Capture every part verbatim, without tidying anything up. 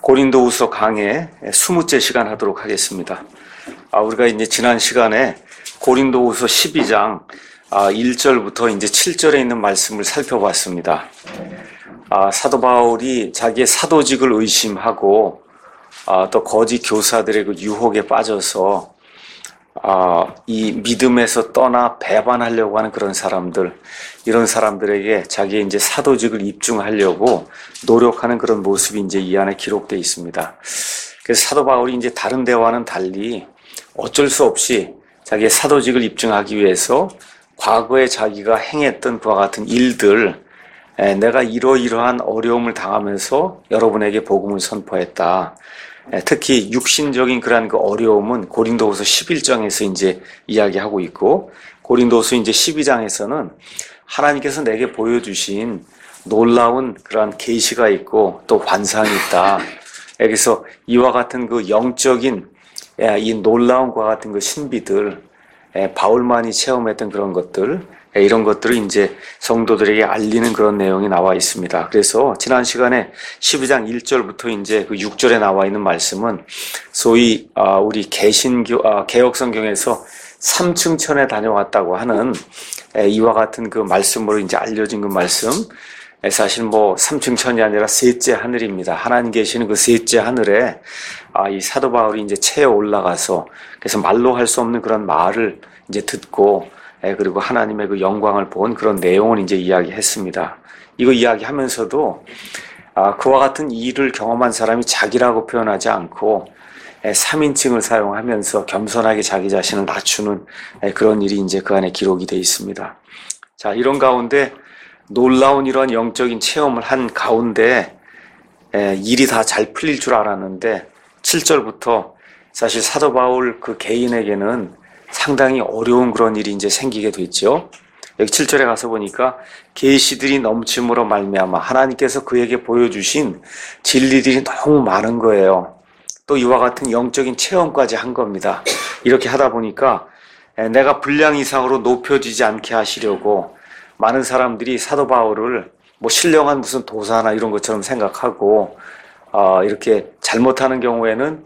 고린도후서 강해 이십째 시간 하도록 하겠습니다. 아, 우리가 이제 지난 시간에 고린도후서 십이 장 아, 일 절부터 이제 칠 절에 있는 말씀을 살펴봤습니다. 아, 사도 바울이 자기의 사도직을 의심하고 아, 또 거짓 교사들의 그 유혹에 빠져서 아, 이 믿음에서 떠나 배반하려고 하는 그런 사람들, 이런 사람들에게 자기의 이제 사도직을 입증하려고 노력하는 그런 모습이 이제 이 안에 기록되어 있습니다. 그래서 사도 바울이 이제 다른 데와는 달리 어쩔 수 없이 자기의 사도직을 입증하기 위해서 과거에 자기가 행했던 그와 같은 일들, 내가 이러이러한 어려움을 당하면서 여러분에게 복음을 선포했다. 특히 육신적인 그러한 그 어려움은 고린도후서 십일 장에서 이제 이야기하고 있고, 고린도후서 이제 십이 장에서는 하나님께서 내게 보여주신 놀라운 그러한 계시가 있고 또 환상이 있다. 그래서 이와 같은 그 영적인 이 놀라움과 같은 그 신비들, 바울만이 체험했던 그런 것들, 이런 것들을 이제 성도들에게 알리는 그런 내용이 나와 있습니다. 그래서 지난 시간에 십이 장 일 절부터 이제 그 육 절에 나와 있는 말씀은 소위 우리 개신교 개혁성경에서 삼층천에 다녀왔다고 하는 이와 같은 그 말씀으로 이제 알려진 그 말씀. 사실 뭐 삼층천이 아니라 셋째 하늘입니다. 하나님 계시는 그 셋째 하늘에 이 사도 바울이 이제 체에 올라가서 그래서 말로 할 수 없는 그런 말을 이제 듣고 그리고 하나님의 그 영광을 본 그런 내용을 이제 이야기했습니다. 이거 이야기하면서도 아, 그와 같은 일을 경험한 사람이 자기라고 표현하지 않고 삼인칭을 사용하면서 겸손하게 자기 자신을 낮추는 그런 일이 이제 그 안에 기록이 되어 있습니다. 자, 이런 가운데 놀라운 이러한 영적인 체험을 한 가운데 일이 다 잘 풀릴 줄 알았는데 칠 절부터 사실 사도 바울 그 개인에게는 상당히 어려운 그런 일이 이제 생기게 됐죠. 여기 칠 절에 가서 보니까 계시들이 넘침으로 말미암아 하나님께서 그에게 보여주신 진리들이 너무 많은 거예요. 또 이와 같은 영적인 체험까지 한 겁니다. 이렇게 하다 보니까 내가 분량 이상으로 높여지지 않게 하시려고 많은 사람들이 사도 바울을 뭐 신령한 무슨 도사나 이런 것처럼 생각하고 어, 이렇게 잘못하는 경우에는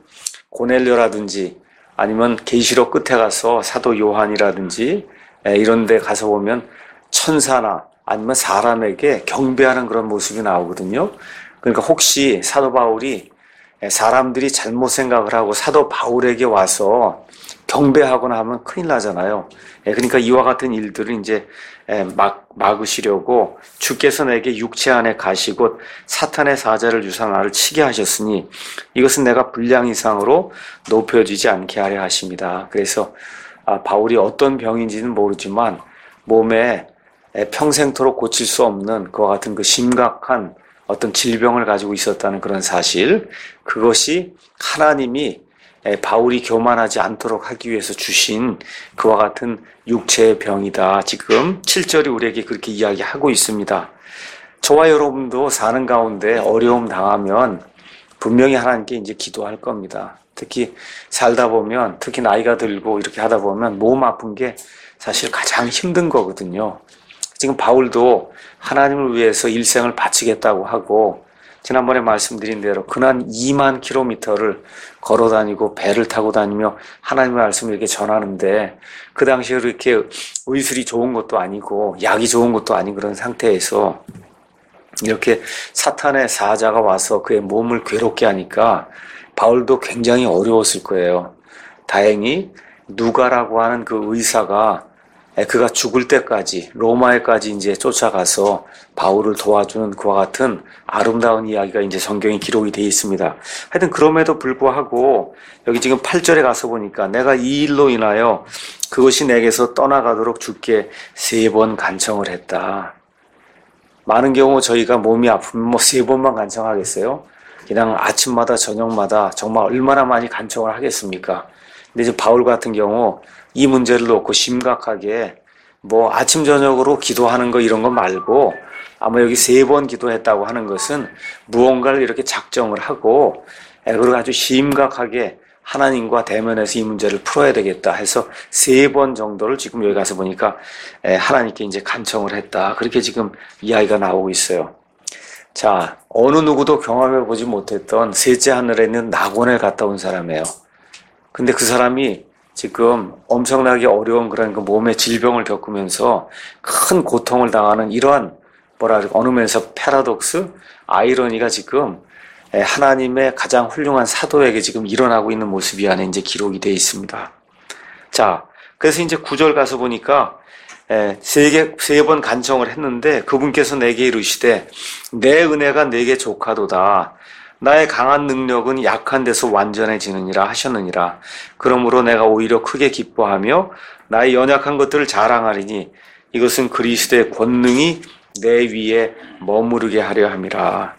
고넬료라든지 아니면 계시록 끝에 가서 사도 요한이라든지 이런 데 가서 보면 천사나 아니면 사람에게 경배하는 그런 모습이 나오거든요. 그러니까 혹시 사도 바울이 사람들이 잘못 생각을 하고 사도 바울에게 와서 경배하거나 하면 큰일 나잖아요. 그러니까 이와 같은 일들을 이제 막, 막으시려고 주께서 내게 육체 안에 가시고 사탄의 사자를 주사 나를 치게 하셨으니 이것은 내가 분량 이상으로 높여지지 않게 하려 하십니다. 그래서 아, 바울이 어떤 병인지는 모르지만 몸에 평생토록 고칠 수 없는 그와 같은 그 심각한 어떤 질병을 가지고 있었다는 그런 사실, 그것이 하나님이 바울이 교만하지 않도록 하기 위해서 주신 그와 같은 육체의 병이다. 지금 칠 절이 우리에게 그렇게 이야기하고 있습니다. 저와 여러분도 사는 가운데 어려움 당하면 분명히 하나님께 이제 기도할 겁니다. 특히 살다 보면, 특히 나이가 들고 이렇게 하다 보면 몸 아픈 게 사실 가장 힘든 거거든요. 지금 바울도 하나님을 위해서 일생을 바치겠다고 하고 지난번에 말씀드린 대로 근한 이만 킬로미터를 걸어 다니고 배를 타고 다니며 하나님의 말씀을 이렇게 전하는데 그 당시에 그렇게 의술이 좋은 것도 아니고 약이 좋은 것도 아닌 그런 상태에서 이렇게 사탄의 사자가 와서 그의 몸을 괴롭게 하니까 바울도 굉장히 어려웠을 거예요. 다행히 누가라고 하는 그 의사가 그가 죽을 때까지 로마에까지 이제 쫓아가서 바울을 도와주는 그와 같은 아름다운 이야기가 이제 성경에 기록이 되어 있습니다. 하여튼 그럼에도 불구하고 여기 지금 팔 절에 가서 보니까 내가 이 일로 인하여 그것이 내게서 떠나가도록 주께 세 번 간청을 했다. 많은 경우 저희가 몸이 아프면 뭐 세 번만 간청하겠어요? 그냥 아침마다 저녁마다 정말 얼마나 많이 간청을 하겠습니까? 근데 이제 바울 같은 경우 이 문제를 놓고 심각하게 뭐 아침 저녁으로 기도하는 거 이런 거 말고 아마 여기 세 번 기도했다고 하는 것은 무언가를 이렇게 작정을 하고 그리고 아주 심각하게 하나님과 대면해서 이 문제를 풀어야 되겠다 해서 세 번 정도를 지금 여기 가서 보니까 하나님께 이제 간청을 했다. 그렇게 지금 이야기가 나오고 있어요. 자, 어느 누구도 경험해 보지 못했던 셋째 하늘에 있는 낙원에 갔다 온 사람이에요. 근데 그 사람이 지금 엄청나게 어려운 그런 그 몸의 질병을 겪으면서 큰 고통을 당하는 이러한 뭐라 어느 면에서 패러독스, 아이러니가 지금 하나님의 가장 훌륭한 사도에게 지금 일어나고 있는 모습이 안에 이제 기록이 되어 있습니다. 자, 그래서 이제 구 절 가서 보니까 세 개, 세 번 간청을 했는데 그분께서 내게 이르시되 내 은혜가 내게 족하도다. 나의 강한 능력은 약한 데서 완전해지느니라 하셨느니라. 그러므로 내가 오히려 크게 기뻐하며 나의 연약한 것들을 자랑하리니 이것은 그리스도의 권능이 내 위에 머무르게 하려 함이라.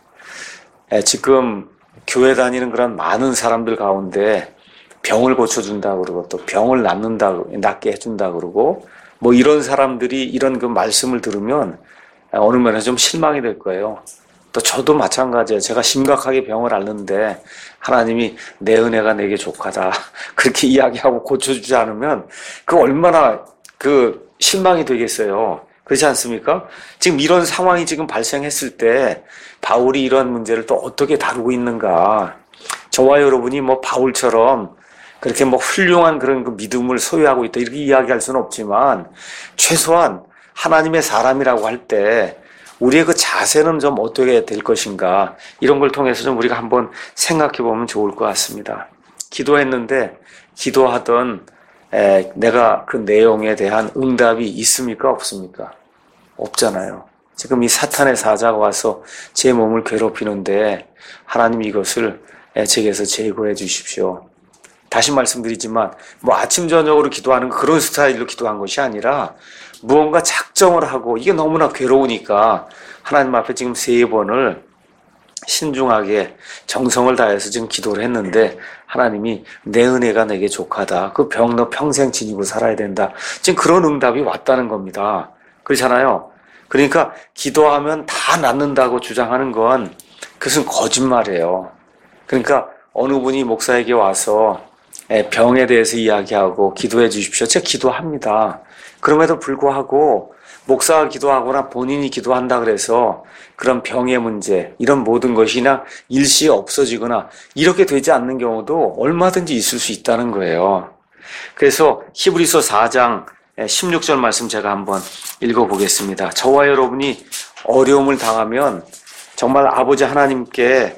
지금 교회 다니는 그런 많은 사람들 가운데 병을 고쳐준다 그러고 또 병을 낫는다, 낫게 해준다 그러고 뭐 이런 사람들이 이런 그 말씀을 들으면 어느 면에 좀 실망이 될 거예요. 또 저도 마찬가지예요. 제가 심각하게 병을 앓는데 하나님이 내 은혜가 내게 족하다 그렇게 이야기하고 고쳐주지 않으면 그 얼마나 그 실망이 되겠어요. 그렇지 않습니까? 지금 이런 상황이 지금 발생했을 때 바울이 이런 문제를 또 어떻게 다루고 있는가? 저와 여러분이 뭐 바울처럼 그렇게 뭐 훌륭한 그런 그 믿음을 소유하고 있다 이렇게 이야기할 수는 없지만 최소한 하나님의 사람이라고 할 때 우리의 그 자세는 좀 어떻게 될 것인가 이런 걸 통해서 좀 우리가 한번 생각해 보면 좋을 것 같습니다. 기도했는데 기도하던 에, 내가 그 내용에 대한 응답이 있습니까? 없습니까? 없잖아요. 지금 이 사탄의 사자가 와서 제 몸을 괴롭히는데 하나님 이것을 제게서 제거해 주십시오. 다시 말씀드리지만 뭐 아침 저녁으로 기도하는 그런 스타일로 기도한 것이 아니라 무언가 작정을 하고 이게 너무나 괴로우니까 하나님 앞에 지금 세 번을 신중하게 정성을 다해서 지금 기도를 했는데 하나님이 내 은혜가 내게 족하다. 그 병 너 평생 지니고 살아야 된다. 지금 그런 응답이 왔다는 겁니다. 그렇잖아요. 그러니까 기도하면 다 낫는다고 주장하는 건 그것은 거짓말이에요. 그러니까 어느 분이 목사에게 와서 병에 대해서 이야기하고 기도해 주십시오. 제가 기도합니다. 그럼에도 불구하고 목사가 기도하거나 본인이 기도한다 그래서 그런 병의 문제 이런 모든 것이 그냥 일시에 없어지거나 이렇게 되지 않는 경우도 얼마든지 있을 수 있다는 거예요. 그래서 히브리서 사 장 십육 절 말씀 제가 한번 읽어보겠습니다. 저와 여러분이 어려움을 당하면 정말 아버지 하나님께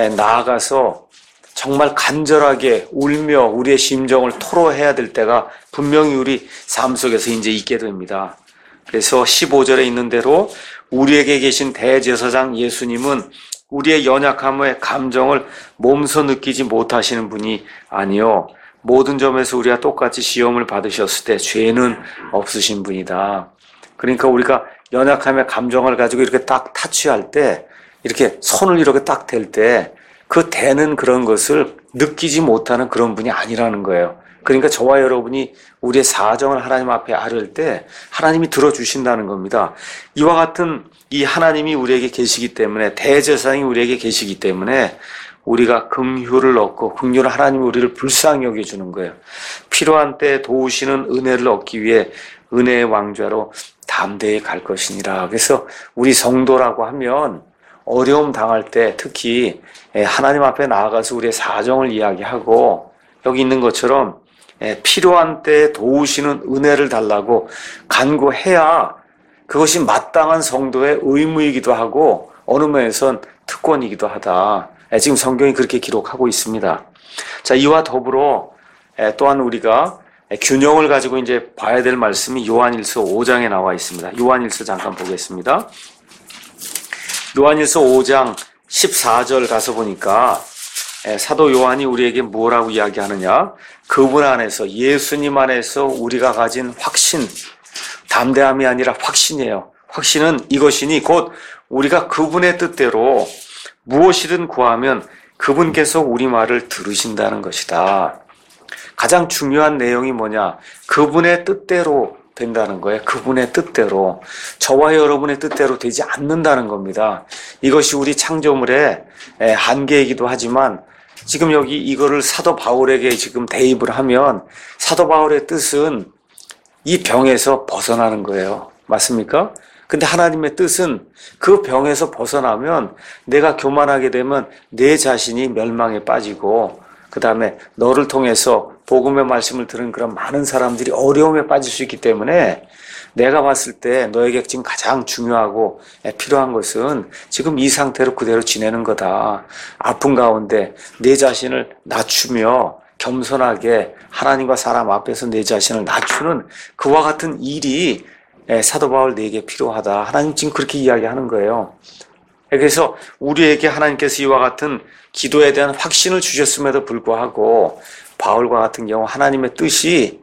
나아가서 정말 간절하게 울며 우리의 심정을 토로해야 될 때가 분명히 우리 삶 속에서 이제 있게 됩니다. 그래서 십오 절에 있는 대로 우리에게 계신 대제사장 예수님은 우리의 연약함의 감정을 몸소 느끼지 못하시는 분이 아니요 모든 점에서 우리가 똑같이 시험을 받으셨을 때 죄는 없으신 분이다. 그러니까 우리가 연약함의 감정을 가지고 이렇게 딱 타취할 때 이렇게 손을 이렇게 딱 댈 때 그 대는 그런 것을 느끼지 못하는 그런 분이 아니라는 거예요. 그러니까 저와 여러분이 우리의 사정을 하나님 앞에 아뢰을 때 하나님이 들어주신다는 겁니다. 이와 같은 이 하나님이 우리에게 계시기 때문에 대제사장이 우리에게 계시기 때문에 우리가 긍휼을 얻고 긍휼을 하나님이 우리를 불쌍히 여겨주는 거예요. 필요한 때 도우시는 은혜를 얻기 위해 은혜의 왕좌로 담대히 갈 것이니라. 그래서 우리 성도라고 하면 어려움 당할 때 특히 하나님 앞에 나아가서 우리의 사정을 이야기하고 여기 있는 것처럼 필요한 때에 도우시는 은혜를 달라고 간구해야 그것이 마땅한 성도의 의무이기도 하고 어느 면에선 특권이기도 하다. 지금 성경이 그렇게 기록하고 있습니다. 자, 이와 더불어 또한 우리가 균형을 가지고 이제 봐야 될 말씀이 요한일서 오 장에 나와 있습니다. 요한일서 잠깐 보겠습니다. 요한일서 오 장 십사 절 가서 보니까 사도 요한이 우리에게 뭐라고 이야기하느냐? 그분 안에서 예수님 안에서 우리가 가진 확신, 담대함이 아니라 확신이에요. 확신은 이것이니 곧 우리가 그분의 뜻대로 무엇이든 구하면 그분께서 우리 말을 들으신다는 것이다. 가장 중요한 내용이 뭐냐? 그분의 뜻대로 된다는 거예요. 그분의 뜻대로. 저와 여러분의 뜻대로 되지 않는다는 겁니다. 이것이 우리 창조물의 한계이기도 하지만 지금 여기 이거를 사도 바울에게 지금 대입을 하면 사도 바울의 뜻은 이 병에서 벗어나는 거예요. 맞습니까? 근데 하나님의 뜻은 그 병에서 벗어나면 내가 교만하게 되면 내 자신이 멸망에 빠지고 그 다음에 너를 통해서 복음의 말씀을 들은 그런 많은 사람들이 어려움에 빠질 수 있기 때문에 내가 봤을 때 너에게 지금 가장 중요하고 필요한 것은 지금 이 상태로 그대로 지내는 거다. 아픈 가운데 내 자신을 낮추며 겸손하게 하나님과 사람 앞에서 내 자신을 낮추는 그와 같은 일이 사도 바울 내게 필요하다. 하나님 지금 그렇게 이야기하는 거예요. 그래서 우리에게 하나님께서 이와 같은 기도에 대한 확신을 주셨음에도 불구하고 바울과 같은 경우 하나님의 뜻이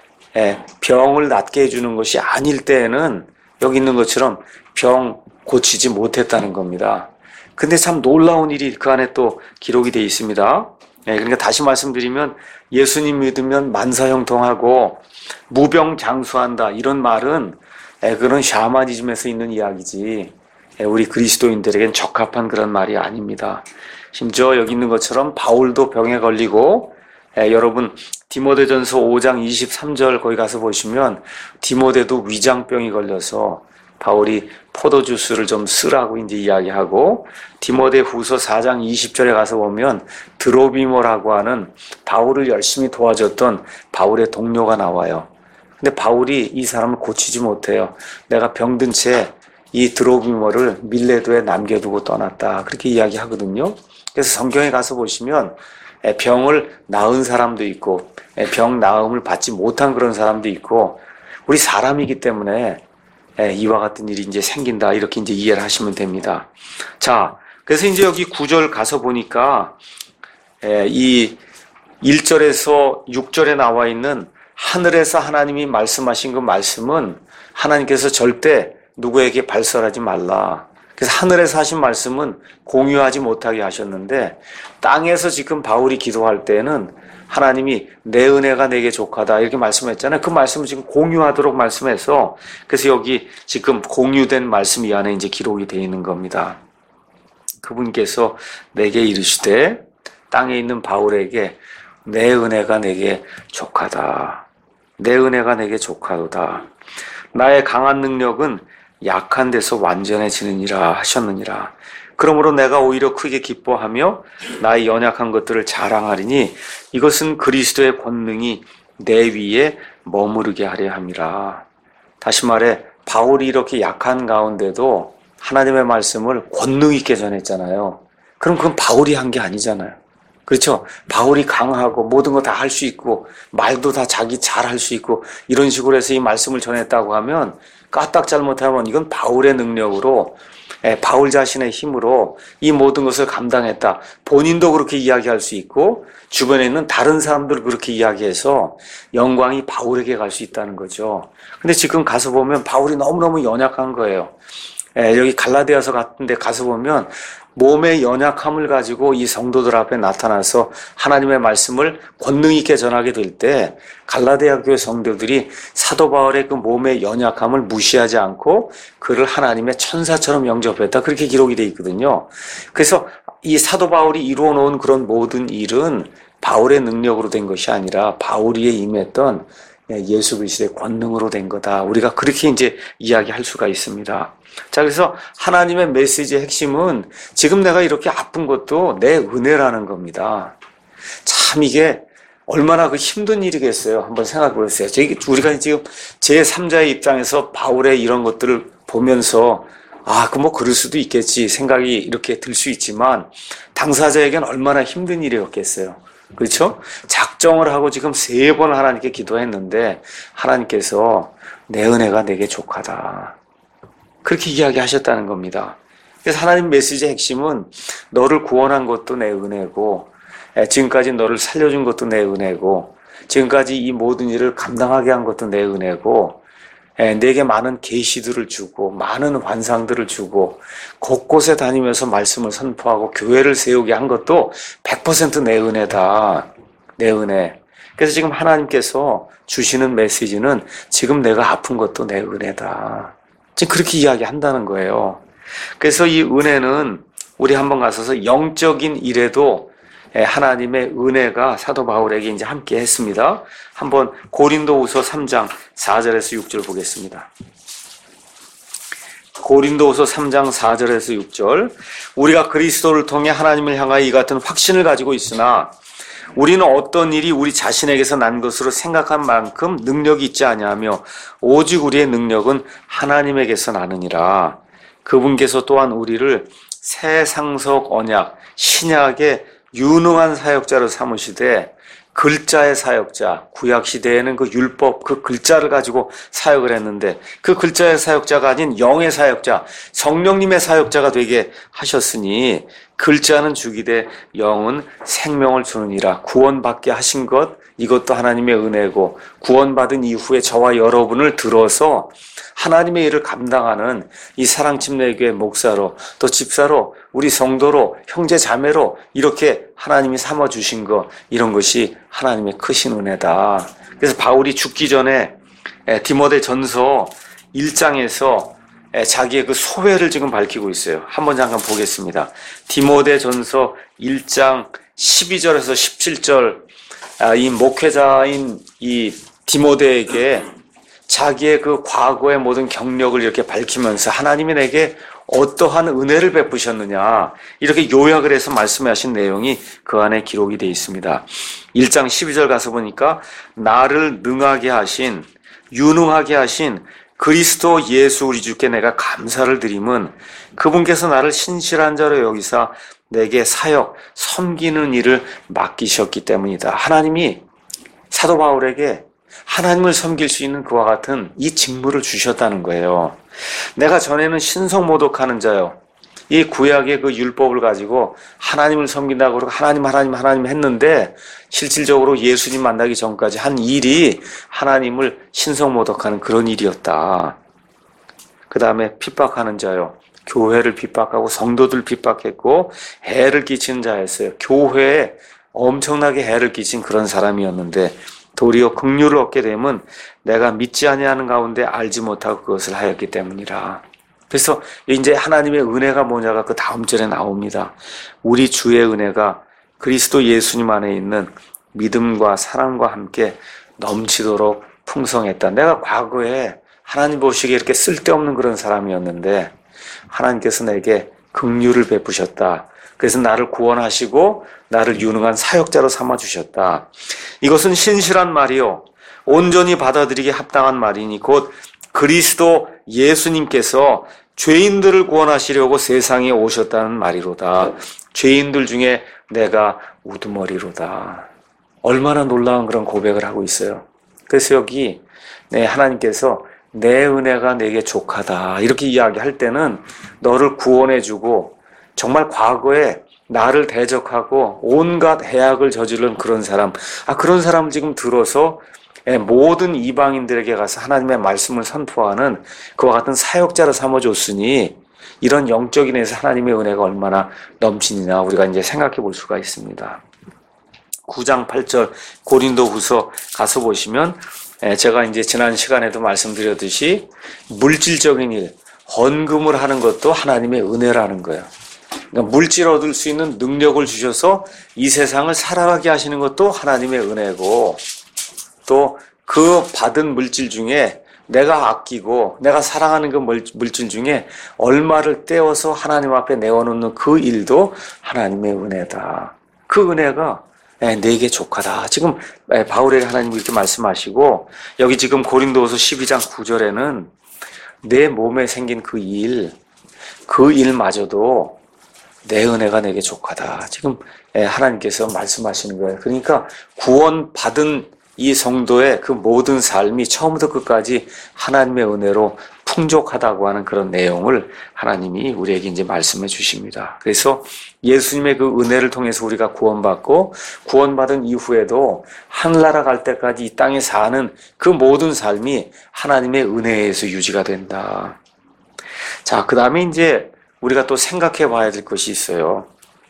병을 낫게 해주는 것이 아닐 때에는 여기 있는 것처럼 병 고치지 못했다는 겁니다. 근데 참 놀라운 일이 그 안에 또 기록이 되어 있습니다. 그러니까 다시 말씀드리면 예수님 믿으면 만사형통하고 무병장수한다 이런 말은 그런 샤머니즘에서 있는 이야기지 우리 그리스도인들에겐 적합한 그런 말이 아닙니다. 심지어 여기 있는 것처럼 바울도 병에 걸리고 에, 여러분 디모데전서 오 장 이십삼 절 거기 가서 보시면 디모데도 위장병이 걸려서 바울이 포도주스를 좀 쓰라고 이제 이야기하고 디모데 후서 사 장 이십 절에 가서 보면 드로비모라고 하는 바울을 열심히 도와줬던 바울의 동료가 나와요. 근데 바울이 이 사람을 고치지 못해요. 내가 병든 채 이 드로비모를 밀레도에 남겨두고 떠났다. 그렇게 이야기하거든요. 그래서 성경에 가서 보시면 병을 낳은 사람도 있고 병 나음을 받지 못한 그런 사람도 있고 우리 사람이기 때문에 이와 같은 일이 이제 생긴다. 이렇게 이제 이해를 하시면 됩니다. 자, 그래서 이제 여기 구 절 가서 보니까 이 일 절에서 육 절에 나와 있는 하늘에서 하나님이 말씀하신 그 말씀은 하나님께서 절대 누구에게 발설하지 말라. 그래서 하늘에서 하신 말씀은 공유하지 못하게 하셨는데 땅에서 지금 바울이 기도할 때는 하나님이 내 은혜가 내게 족하다 이렇게 말씀했잖아요. 그 말씀을 지금 공유하도록 말씀해서 그래서 여기 지금 공유된 말씀 이 안에 이제 기록이 되어 있는 겁니다. 그분께서 내게 이르시되 땅에 있는 바울에게 내 은혜가 내게 족하다. 내 은혜가 내게 족하도다. 나의 강한 능력은 약한 데서 완전해지느니라 하셨느니라. 그러므로 내가 오히려 크게 기뻐하며 나의 연약한 것들을 자랑하리니 이것은 그리스도의 권능이 내 위에 머무르게 하려 함이라. 다시 말해 바울이 이렇게 약한 가운데도 하나님의 말씀을 권능 있게 전했잖아요. 그럼 그건 바울이 한 게 아니잖아요. 그렇죠? 바울이 강하고 모든 거 다 할 수 있고 말도 다 자기 잘 할 수 있고 이런 식으로 해서 이 말씀을 전했다고 하면 까딱 잘못하면 이건 바울의 능력으로 바울 자신의 힘으로 이 모든 것을 감당했다. 본인도 그렇게 이야기할 수 있고 주변에 있는 다른 사람들 그렇게 이야기해서 영광이 바울에게 갈 수 있다는 거죠. 근데 지금 가서 보면 바울이 너무너무 연약한 거예요. 여기 갈라디아서 같은 데 가서 보면 몸의 연약함을 가지고 이 성도들 앞에 나타나서 하나님의 말씀을 권능 있게 전하게 될 때 갈라디아 교회 성도들이 사도 바울의 그 몸의 연약함을 무시하지 않고 그를 하나님의 천사처럼 영접했다. 그렇게 기록이 되어 있거든요. 그래서 이 사도 바울이 이루어 놓은 그런 모든 일은 바울의 능력으로 된 것이 아니라 바울이 임했던 예수 그리스도의 권능으로 된 거다. 우리가 그렇게 이제 이야기할 수가 있습니다. 자, 그래서 하나님의 메시지의 핵심은 지금 내가 이렇게 아픈 것도 내 은혜라는 겁니다. 참 이게 얼마나 그 힘든 일이겠어요. 한번 생각해 보세요. 우리가 지금 제삼자의 입장에서 바울의 이런 것들을 보면서 아, 그 뭐 그럴 수도 있겠지 생각이 이렇게 들 수 있지만 당사자에겐 얼마나 힘든 일이었겠어요. 그렇죠? 작정을 하고 지금 세 번 하나님께 기도했는데 하나님께서 내 은혜가 내게 족하다. 그렇게 이야기하셨다는 겁니다. 그래서 하나님 메시지의 핵심은 너를 구원한 것도 내 은혜고 지금까지 너를 살려준 것도 내 은혜고 지금까지 이 모든 일을 감당하게 한 것도 내 은혜고 내게 많은 계시들을 주고 많은 환상들을 주고 곳곳에 다니면서 말씀을 선포하고 교회를 세우게 한 것도 백 퍼센트 내 은혜다. 내 은혜. 그래서 지금 하나님께서 주시는 메시지는 지금 내가 아픈 것도 내 은혜다. 지금 그렇게 이야기한다는 거예요. 그래서 이 은혜는 우리 한번 가서서 영적인 일에도 하나님의 은혜가 사도 바울에게 이제 함께 했습니다. 한번 고린도후서 삼 장 사 절에서 육 절 보겠습니다. 고린도후서 삼 장 사 절에서 육 절, 우리가 그리스도를 통해 하나님을 향하여 이 같은 확신을 가지고 있으나 우리는 어떤 일이 우리 자신에게서 난 것으로 생각한 만큼 능력이 있지 아니하며 오직 우리의 능력은 하나님에게서 나느니라. 그분께서 또한 우리를 새 상속 언약 신약의 유능한 사역자로 삼으시되, 글자의 사역자, 구약 시대에는 그 율법, 그 글자를 가지고 사역을 했는데 그 글자의 사역자가 아닌 영의 사역자, 성령님의 사역자가 되게 하셨으니 글자는 죽이되 영은 생명을 주느니라. 구원받게 하신 것, 이것도 하나님의 은혜고, 구원받은 이후에 저와 여러분을 들어서 하나님의 일을 감당하는 이 사랑침례교회 목사로, 또 집사로, 우리 성도로, 형제 자매로 이렇게 하나님이 삼아주신 것, 이런 것이 하나님의 크신 은혜다. 그래서 바울이 죽기 전에 디모데 전서 일 장에서 자기의 그 소회를 지금 밝히고 있어요. 한번 잠깐 보겠습니다. 디모데 전서 일 장 십이 절에서 십칠 절, 이 목회자인 이 디모데에게 자기의 그 과거의 모든 경력을 이렇게 밝히면서 하나님이 내게 어떠한 은혜를 베푸셨느냐, 이렇게 요약을 해서 말씀하신 내용이 그 안에 기록이 되어 있습니다. 일 장 십이 절 가서 보니까 나를 능하게 하신, 유능하게 하신 그리스도 예수 우리 주께 내가 감사를 드림은 그분께서 나를 신실한 자로 여기사 내게 사역, 섬기는 일을 맡기셨기 때문이다. 하나님이 사도 바울에게 하나님을 섬길 수 있는 그와 같은 이 직무를 주셨다는 거예요. 내가 전에는 신성모독하는 자요, 이 구약의 그 율법을 가지고 하나님을 섬긴다고 그러고 하나님 하나님 하나님 했는데 실질적으로 예수님 만나기 전까지 한 일이 하나님을 신성모독하는 그런 일이었다. 그 다음에 핍박하는 자요, 교회를 핍박하고 성도들 핍박했고 해를 끼치는 자였어요. 교회에 엄청나게 해를 끼친 그런 사람이었는데 도리어 긍휼을 얻게 되면 내가 믿지 아니하는 가운데 알지 못하고 그것을 하였기 때문이라. 그래서 이제 하나님의 은혜가 뭐냐가 그 다음 절에 나옵니다. 우리 주의 은혜가 그리스도 예수님 안에 있는 믿음과 사랑과 함께 넘치도록 풍성했다. 내가 과거에 하나님 보시기에 이렇게 쓸데없는 그런 사람이었는데 하나님께서 내게 긍휼을 베푸셨다. 그래서 나를 구원하시고 나를 유능한 사역자로 삼아주셨다. 이것은 신실한 말이요, 온전히 받아들이기 합당한 말이니 곧 그리스도 예수님께서 죄인들을 구원하시려고 세상에 오셨다는 말이로다. 죄인들 중에 내가 우두머리로다. 얼마나 놀라운 그런 고백을 하고 있어요. 그래서 여기 네, 하나님께서 내 은혜가 내게 족하다 이렇게 이야기할 때는 너를 구원해주고 정말 과거에 나를 대적하고 온갖 해악을 저지른 그런 사람, 아 그런 사람을 지금 들어서 모든 이방인들에게 가서 하나님의 말씀을 선포하는 그와 같은 사역자로 삼아줬으니 이런 영적인 에서 하나님의 은혜가 얼마나 넘치느냐 우리가 이제 생각해 볼 수가 있습니다. 구 장 팔 절 고린도후서 가서 보시면 제가 이제 지난 시간에도 말씀드렸듯이 물질적인 일, 헌금을 하는 것도 하나님의 은혜라는 거예요. 그러니까 물질 얻을 수 있는 능력을 주셔서 이 세상을 살아가게 하시는 것도 하나님의 은혜고, 또 그 받은 물질 중에 내가 아끼고 내가 사랑하는 그 물질 중에 얼마를 떼어서 하나님 앞에 내어놓는 그 일도 하나님의 은혜다. 그 은혜가 내게 족하다. 지금 바울에게 하나님이 이렇게 말씀하시고, 여기 지금 고린도후서 십이 장 구 절에는 내 몸에 생긴 그 일, 그 일마저도 내 은혜가 내게 족하다. 지금 하나님께서 말씀하시는 거예요. 그러니까 구원받은 이 성도의 그 모든 삶이 처음부터 끝까지 하나님의 은혜로 풍족하다고 하는 그런 내용을 하나님이 우리에게 이제 말씀해 주십니다. 그래서 예수님의 그 은혜를 통해서 우리가 구원받고 구원받은 이후에도 하늘나라 갈 때까지 이 땅에 사는 그 모든 삶이 하나님의 은혜에 의해서 유지가 된다. 자, 그 다음에 이제 우리가 또 생각해 봐야 될 것이 있어요.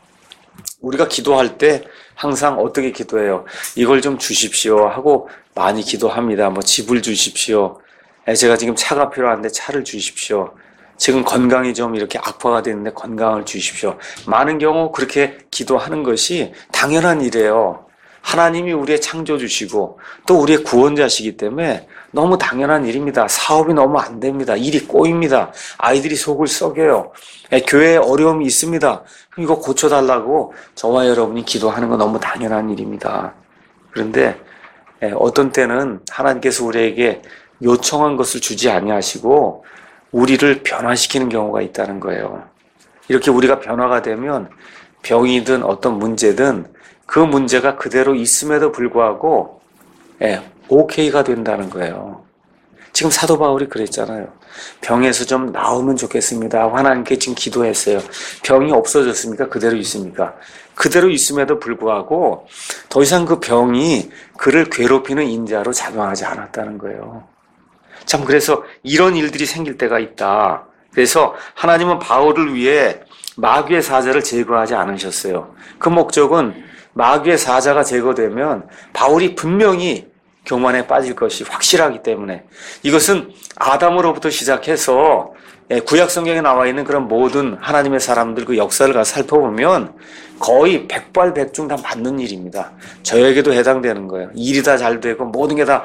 우리가 기도할 때 항상 어떻게 기도해요? 이걸 좀 주십시오 하고 많이 기도합니다. 뭐 집을 주십시오. 제가 지금 차가 필요한데 차를 주십시오. 지금 건강이 좀 이렇게 악화가 되는데 건강을 주십시오. 많은 경우 그렇게 기도하는 것이 당연한 일이에요. 하나님이 우리의 창조주시고 또 우리의 구원자시기 때문에 너무 당연한 일입니다. 사업이 너무 안 됩니다. 일이 꼬입니다. 아이들이 속을 썩여요. 교회에 어려움이 있습니다. 그럼 이거 고쳐달라고 저와 여러분이 기도하는 건 너무 당연한 일입니다. 그런데 어떤 때는 하나님께서 우리에게 요청한 것을 주지 아니하시고 우리를 변화시키는 경우가 있다는 거예요. 이렇게 우리가 변화가 되면 병이든 어떤 문제든 그 문제가 그대로 있음에도 불구하고 예, 오케이가 된다는 거예요. 지금 사도 바울이 그랬잖아요. 병에서 좀 나오면 좋겠습니다. 하나님께 지금 기도했어요. 병이 없어졌습니까? 그대로 있습니까? 그대로 있음에도 불구하고 더 이상 그 병이 그를 괴롭히는 인자로 작용하지 않았다는 거예요. 참 그래서 이런 일들이 생길 때가 있다. 그래서 하나님은 바울을 위해 마귀의 사자를 제거하지 않으셨어요. 그 목적은 마귀의 사자가 제거되면 바울이 분명히 교만에 빠질 것이 확실하기 때문에 이것은 아담으로부터 시작해서 구약 성경에 나와 있는 그런 모든 하나님의 사람들 그 역사를 가서 살펴보면 거의 백발백중 다 맞는 일입니다. 저에게도 해당되는 거예요. 일이 다 잘 되고 모든 게 다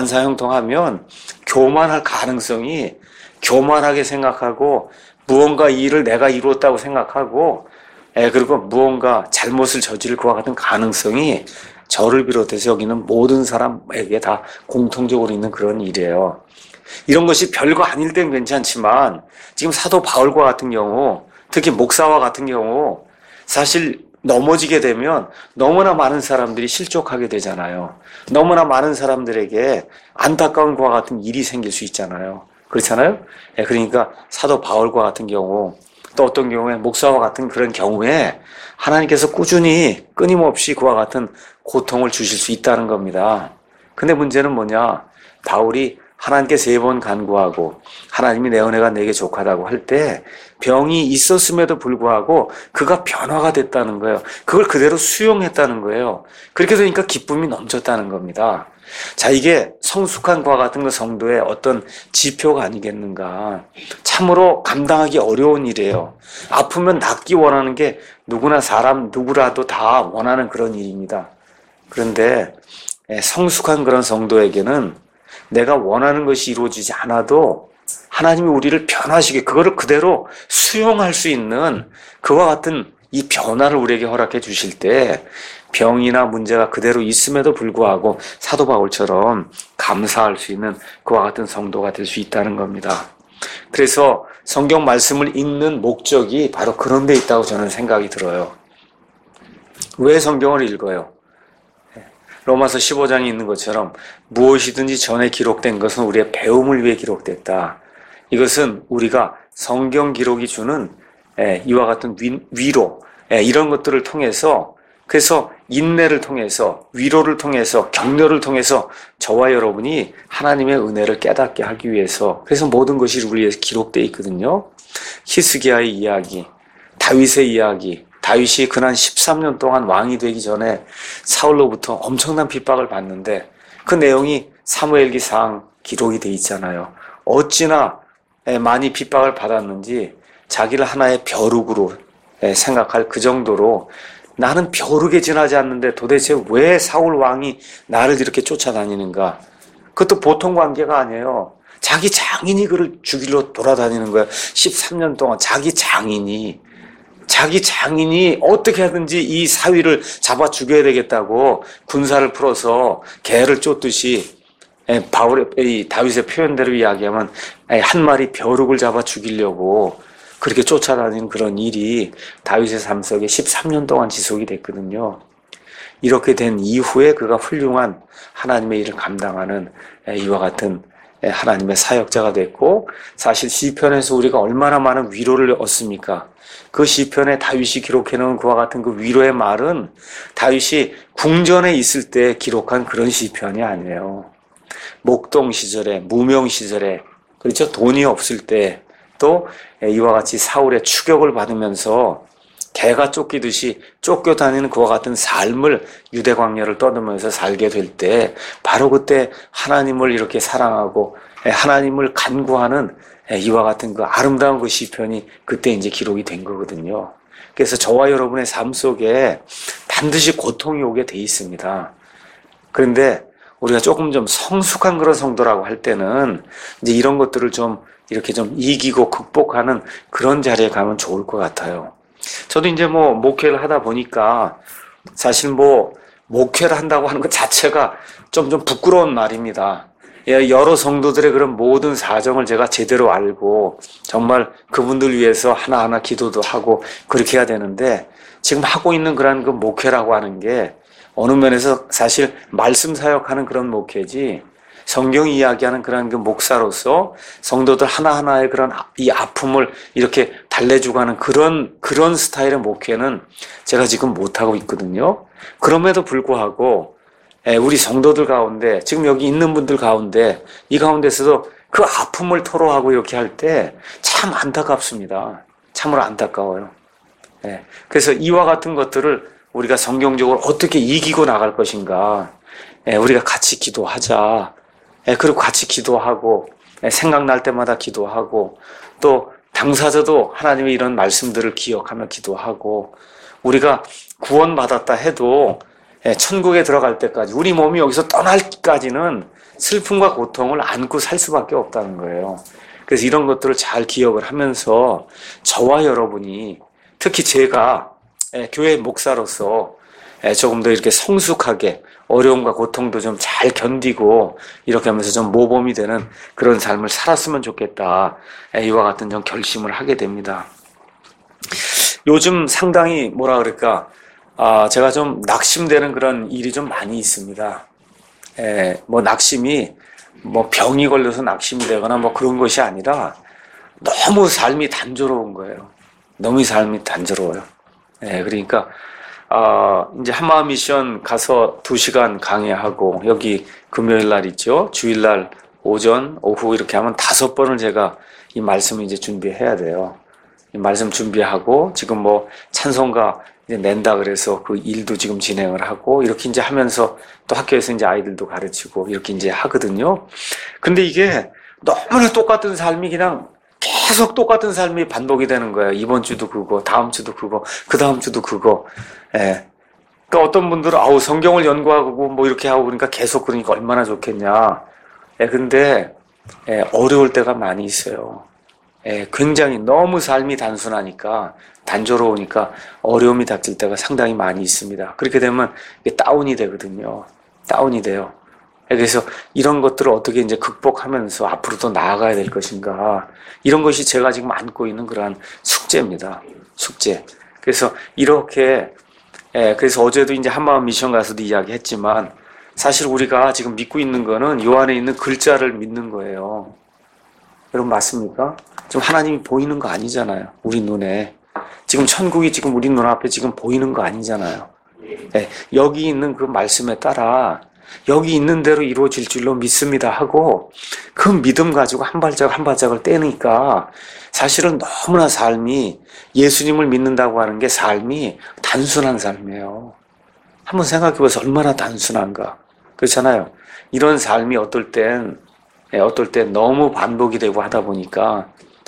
만사형통하면 교만할 가능성이 교만하게 생각하고 무언가 일을 내가 이루었다고 생각하고 예, 그리고 무언가 잘못을 저지를 것과 같은 가능성이 저를 비롯해서 여기는 모든 사람에게 다 공통적으로 있는 그런 일이에요. 이런 것이 별거 아닐 땐 괜찮지만 지금 사도 바울과 같은 경우 특히 목사와 같은 경우 사실 넘어지게 되면 너무나 많은 사람들이 실족하게 되잖아요. 너무나 많은 사람들에게 안타까운 것과 같은 일이 생길 수 있잖아요. 그렇잖아요? 예, 그러니까 사도 바울과 같은 경우 또 어떤 경우에 목사와 같은 그런 경우에 하나님께서 꾸준히 끊임없이 그와 같은 고통을 주실 수 있다는 겁니다. 근데 문제는 뭐냐? 바울이 하나님께 세 번 간구하고 하나님이 내 은혜가 내게 족하다고 할 때 병이 있었음에도 불구하고 그가 변화가 됐다는 거예요. 그걸 그대로 수용했다는 거예요. 그렇게 되니까 기쁨이 넘쳤다는 겁니다. 자, 이게 성숙한 그와 같은 그 성도의 어떤 지표가 아니겠는가. 참으로 감당하기 어려운 일이에요. 아프면 낫기 원하는 게 누구나 사람 누구라도 다 원하는 그런 일입니다. 그런데 성숙한 그런 성도에게는 내가 원하는 것이 이루어지지 않아도 하나님이 우리를 변화시키게 그거를 그대로 수용할 수 있는 그와 같은 이 변화를 우리에게 허락해 주실 때 병이나 문제가 그대로 있음에도 불구하고 사도 바울처럼 감사할 수 있는 그와 같은 성도가 될 수 있다는 겁니다. 그래서 성경 말씀을 읽는 목적이 바로 그런 데 있다고 저는 생각이 들어요. 왜 성경을 읽어요? 로마서 십오 장에 있는 것처럼 무엇이든지 전에 기록된 것은 우리의 배움을 위해 기록됐다. 이것은 우리가 성경 기록이 주는 이와 같은 위로 이런 것들을 통해서 그래서 인내를 통해서 위로를 통해서 격려를 통해서 저와 여러분이 하나님의 은혜를 깨닫게 하기 위해서 그래서 모든 것이 우리 위해서 기록되어 있거든요. 히스기야의 이야기, 다윗의 이야기, 다윗이 근한 십삼 년 동안 왕이 되기 전에 사울로부터 엄청난 핍박을 받는데 그 내용이 사무엘기상 기록이 돼 있잖아요. 어찌나 많이 핍박을 받았는지 자기를 하나의 벼룩으로 생각할 그 정도로 나는 벼룩에 지나지 않는데 도대체 왜 사울 왕이 나를 이렇게 쫓아다니는가. 그것도 보통 관계가 아니에요. 자기 장인이 그를 죽이러 돌아다니는 거예요. 십삼 년 동안 자기 장인이 자기 장인이 어떻게 하든지 이 사위를 잡아 죽여야 되겠다고 군사를 풀어서 개를 쫓듯이 바울의 다윗의 표현대로 이야기하면 한 마리 벼룩을 잡아 죽이려고 그렇게 쫓아다니는 그런 일이 다윗의 삶 속에 십삼 년 동안 지속이 됐거든요. 이렇게 된 이후에 그가 훌륭한 하나님의 일을 감당하는 이와 같은 하나님의 사역자가 됐고 사실 시편에서 우리가 얼마나 많은 위로를 얻습니까? 그 시편에 다윗이 기록해놓은 그와 같은 그 위로의 말은 다윗이 궁전에 있을 때 기록한 그런 시편이 아니에요. 목동 시절에 무명 시절에 그렇죠? 돈이 없을 때 또 이와 같이 사울의 추격을 받으면서 개가 쫓기듯이 쫓겨다니는 그와 같은 삶을 유대 광야를 떠들면서 살게 될 때 바로 그때 하나님을 이렇게 사랑하고 하나님을 간구하는 이와 같은 그 아름다운 그 시편이 그때 이제 기록이 된 거거든요. 그래서 저와 여러분의 삶 속에 반드시 고통이 오게 돼 있습니다. 그런데 우리가 조금 좀 성숙한 그런 성도라고 할 때는 이제 이런 것들을 좀 이렇게 좀 이기고 극복하는 그런 자리에 가면 좋을 것 같아요. 저도 이제 뭐 목회를 하다 보니까 사실 뭐 목회를 한다고 하는 것 자체가 좀 좀 부끄러운 말입니다. 여러 성도들의 그런 모든 사정을 제가 제대로 알고 정말 그분들 위해서 하나하나 기도도 하고 그렇게 해야 되는데 지금 하고 있는 그런 그 목회라고 하는 게 어느 면에서 사실 말씀 사역하는 그런 목회지 성경 이야기하는 그런 그 목사로서 성도들 하나하나의 그런 이 아픔을 이렇게 달래주고 하는 그런 그런 스타일의 목회는 제가 지금 못하고 있거든요. 그럼에도 불구하고 우리 성도들 가운데 지금 여기 있는 분들 가운데 이 가운데서도 그 아픔을 토로하고 이렇게 할 때 참 안타깝습니다. 참으로 안타까워요. 그래서 이와 같은 것들을 우리가 성경적으로 어떻게 이기고 나갈 것인가, 우리가 같이 기도하자. 그리고 같이 기도하고 생각날 때마다 기도하고 또 당사자도 하나님의 이런 말씀들을 기억하며 기도하고 우리가 구원받았다 해도 천국에 들어갈 때까지 우리 몸이 여기서 떠날까지는 슬픔과 고통을 안고 살 수밖에 없다는 거예요. 그래서 이런 것들을 잘 기억을 하면서 저와 여러분이 특히 제가 교회 목사로서 조금 더 이렇게 성숙하게 어려움과 고통도 좀 잘 견디고 이렇게 하면서 좀 모범이 되는 그런 삶을 살았으면 좋겠다. 이와 같은 좀 결심을 하게 됩니다. 요즘 상당히 뭐라 그럴까, 아, 제가 좀 낙심되는 그런 일이 좀 많이 있습니다. 에, 뭐 낙심이 뭐 병이 걸려서 낙심이 되거나 뭐 그런 것이 아니라 너무 삶이 단조로운 거예요. 너무 삶이 단조로워요. 에, 그러니까 아, 이제 한마음 미션 가서 두 시간 강의하고, 여기 금요일 날 있죠? 주일날 오전, 오후 이렇게 하면 다섯 번을 제가 이 말씀을 이제 준비해야 돼요. 이 말씀 준비하고, 지금 뭐 찬송가 이제 낸다 그래서 그 일도 지금 진행을 하고, 이렇게 이제 하면서 또 학교에서 이제 아이들도 가르치고, 이렇게 이제 하거든요. 근데 이게 너무나 똑같은 삶이 그냥 계속 똑같은 삶이 반복이 되는 거예요. 이번 주도 그거, 다음 주도 그거, 그 다음 주도 그거. 예. 그러니까 어떤 분들은 아우 성경을 연구하고 뭐 이렇게 하고 그러니까 계속 그러니까 얼마나 좋겠냐. 예, 근데 예, 어려울 때가 많이 있어요. 예, 굉장히 너무 삶이 단순하니까 단조로우니까 어려움이 닥칠 때가 상당히 많이 있습니다. 그렇게 되면 이게 다운이 되거든요. 다운이 돼요. 그래서 이런 것들을 어떻게 이제 극복하면서 앞으로 더 나아가야 될 것인가. 이런 것이 제가 지금 안고 있는 그러한 숙제입니다. 숙제. 그래서 이렇게, 예, 그래서 어제도 이제 한마음 미션 가서도 이야기했지만 사실 우리가 지금 믿고 있는 거는 요 안에 있는 글자를 믿는 거예요. 여러분 맞습니까? 좀 하나님이 보이는 거 아니잖아요. 우리 눈에. 지금 천국이 지금 우리 눈앞에 지금 보이는 거 아니잖아요. 예, 여기 있는 그 말씀에 따라 여기 있는 대로 이루어질 줄로 믿습니다 하고 그 믿음 가지고 한 발짝 한 발짝을 떼니까 사실은 너무나 삶이 예수님을 믿는다고 하는 게 삶이 단순한 삶이에요. 한번 생각해 보세요. 얼마나 단순한가. 그렇잖아요. 이런 삶이 어떨 땐 어떨 땐 너무 반복이 되고 하다 보니까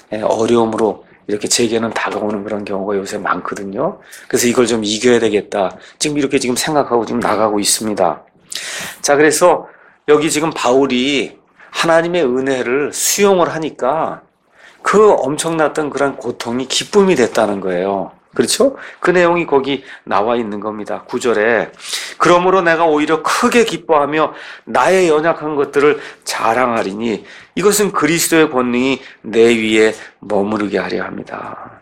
어려움으로 이렇게 제게는 다가오는 그런 경우가 요새 많거든요. 그래서 이걸 좀 이겨야 되겠다. 지금 이렇게 지금 생각하고 지금 나가고 있습니다. 자, 그래서 여기 지금 바울이 하나님의 은혜를 수용을 하니까 그 엄청났던 그런 고통이 기쁨이 됐다는 거예요. 그렇죠? 그 내용이 거기 나와 있는 겁니다. 구 절에 그러므로 내가 오히려 크게 기뻐하며 나의 연약한 것들을 자랑하리니 이것은 그리스도의 권능이 내 위에 머무르게 하려 합니다.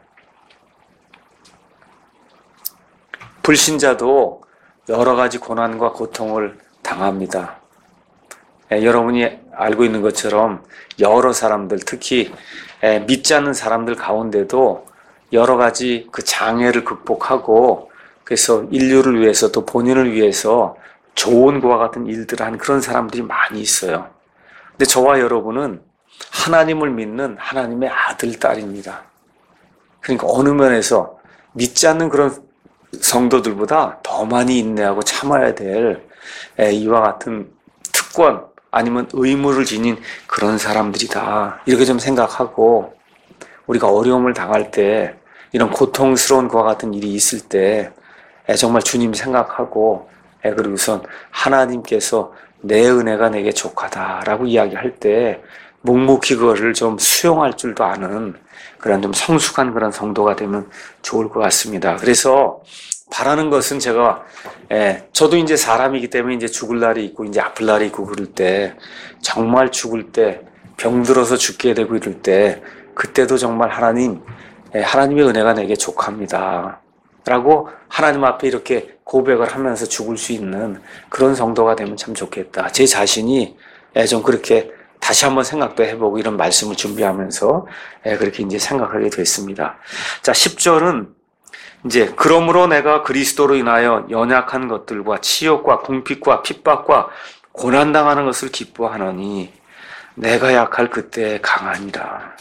불신자도 여러 가지 고난과 고통을 당합니다. 예, 여러분이 알고 있는 것처럼 여러 사람들, 특히 예, 믿지 않는 사람들 가운데도 여러 가지 그 장애를 극복하고 그래서 인류를 위해서 또 본인을 위해서 좋은 것과 같은 일들을 하는 그런 사람들이 많이 있어요. 근데 저와 여러분은 하나님을 믿는 하나님의 아들, 딸입니다. 그러니까 어느 면에서 믿지 않는 그런 성도들보다 더 많이 인내하고 참아야 될 이와 같은 특권 아니면 의무를 지닌 그런 사람들이다. 이렇게 좀 생각하고 우리가 어려움을 당할 때 이런 고통스러운 것과 같은 일이 있을 때 예, 정말 주님 생각하고 예, 그리고선 하나님께서 내 은혜가 내게 족하다라고 이야기할 때 묵묵히 그거를 좀 수용할 줄도 아는 그런 좀 성숙한 그런 성도가 되면 좋을 것 같습니다. 그래서 바라는 것은 제가 예, 저도 이제 사람이기 때문에 이제 죽을 날이 있고 이제 아플 날이 있고 그럴 때 정말 죽을 때 병들어서 죽게 되고 이럴 때 그때도 정말 하나님 예, 하나님의 은혜가 내게 족합니다 라고 하나님 앞에 이렇게 고백을 하면서 죽을 수 있는 그런 성도가 되면 참 좋겠다. 제 자신이 예, 좀 그렇게 다시 한번 생각도 해보고 이런 말씀을 준비하면서 예, 그렇게 이제 생각하게 됐습니다. 자, 십 절은 이제 그러므로 내가 그리스도로 인하여 연약한 것들과 치욕과 궁핍과 핍박과 고난당하는 것을 기뻐하노니 내가 약할 그때 강하니라.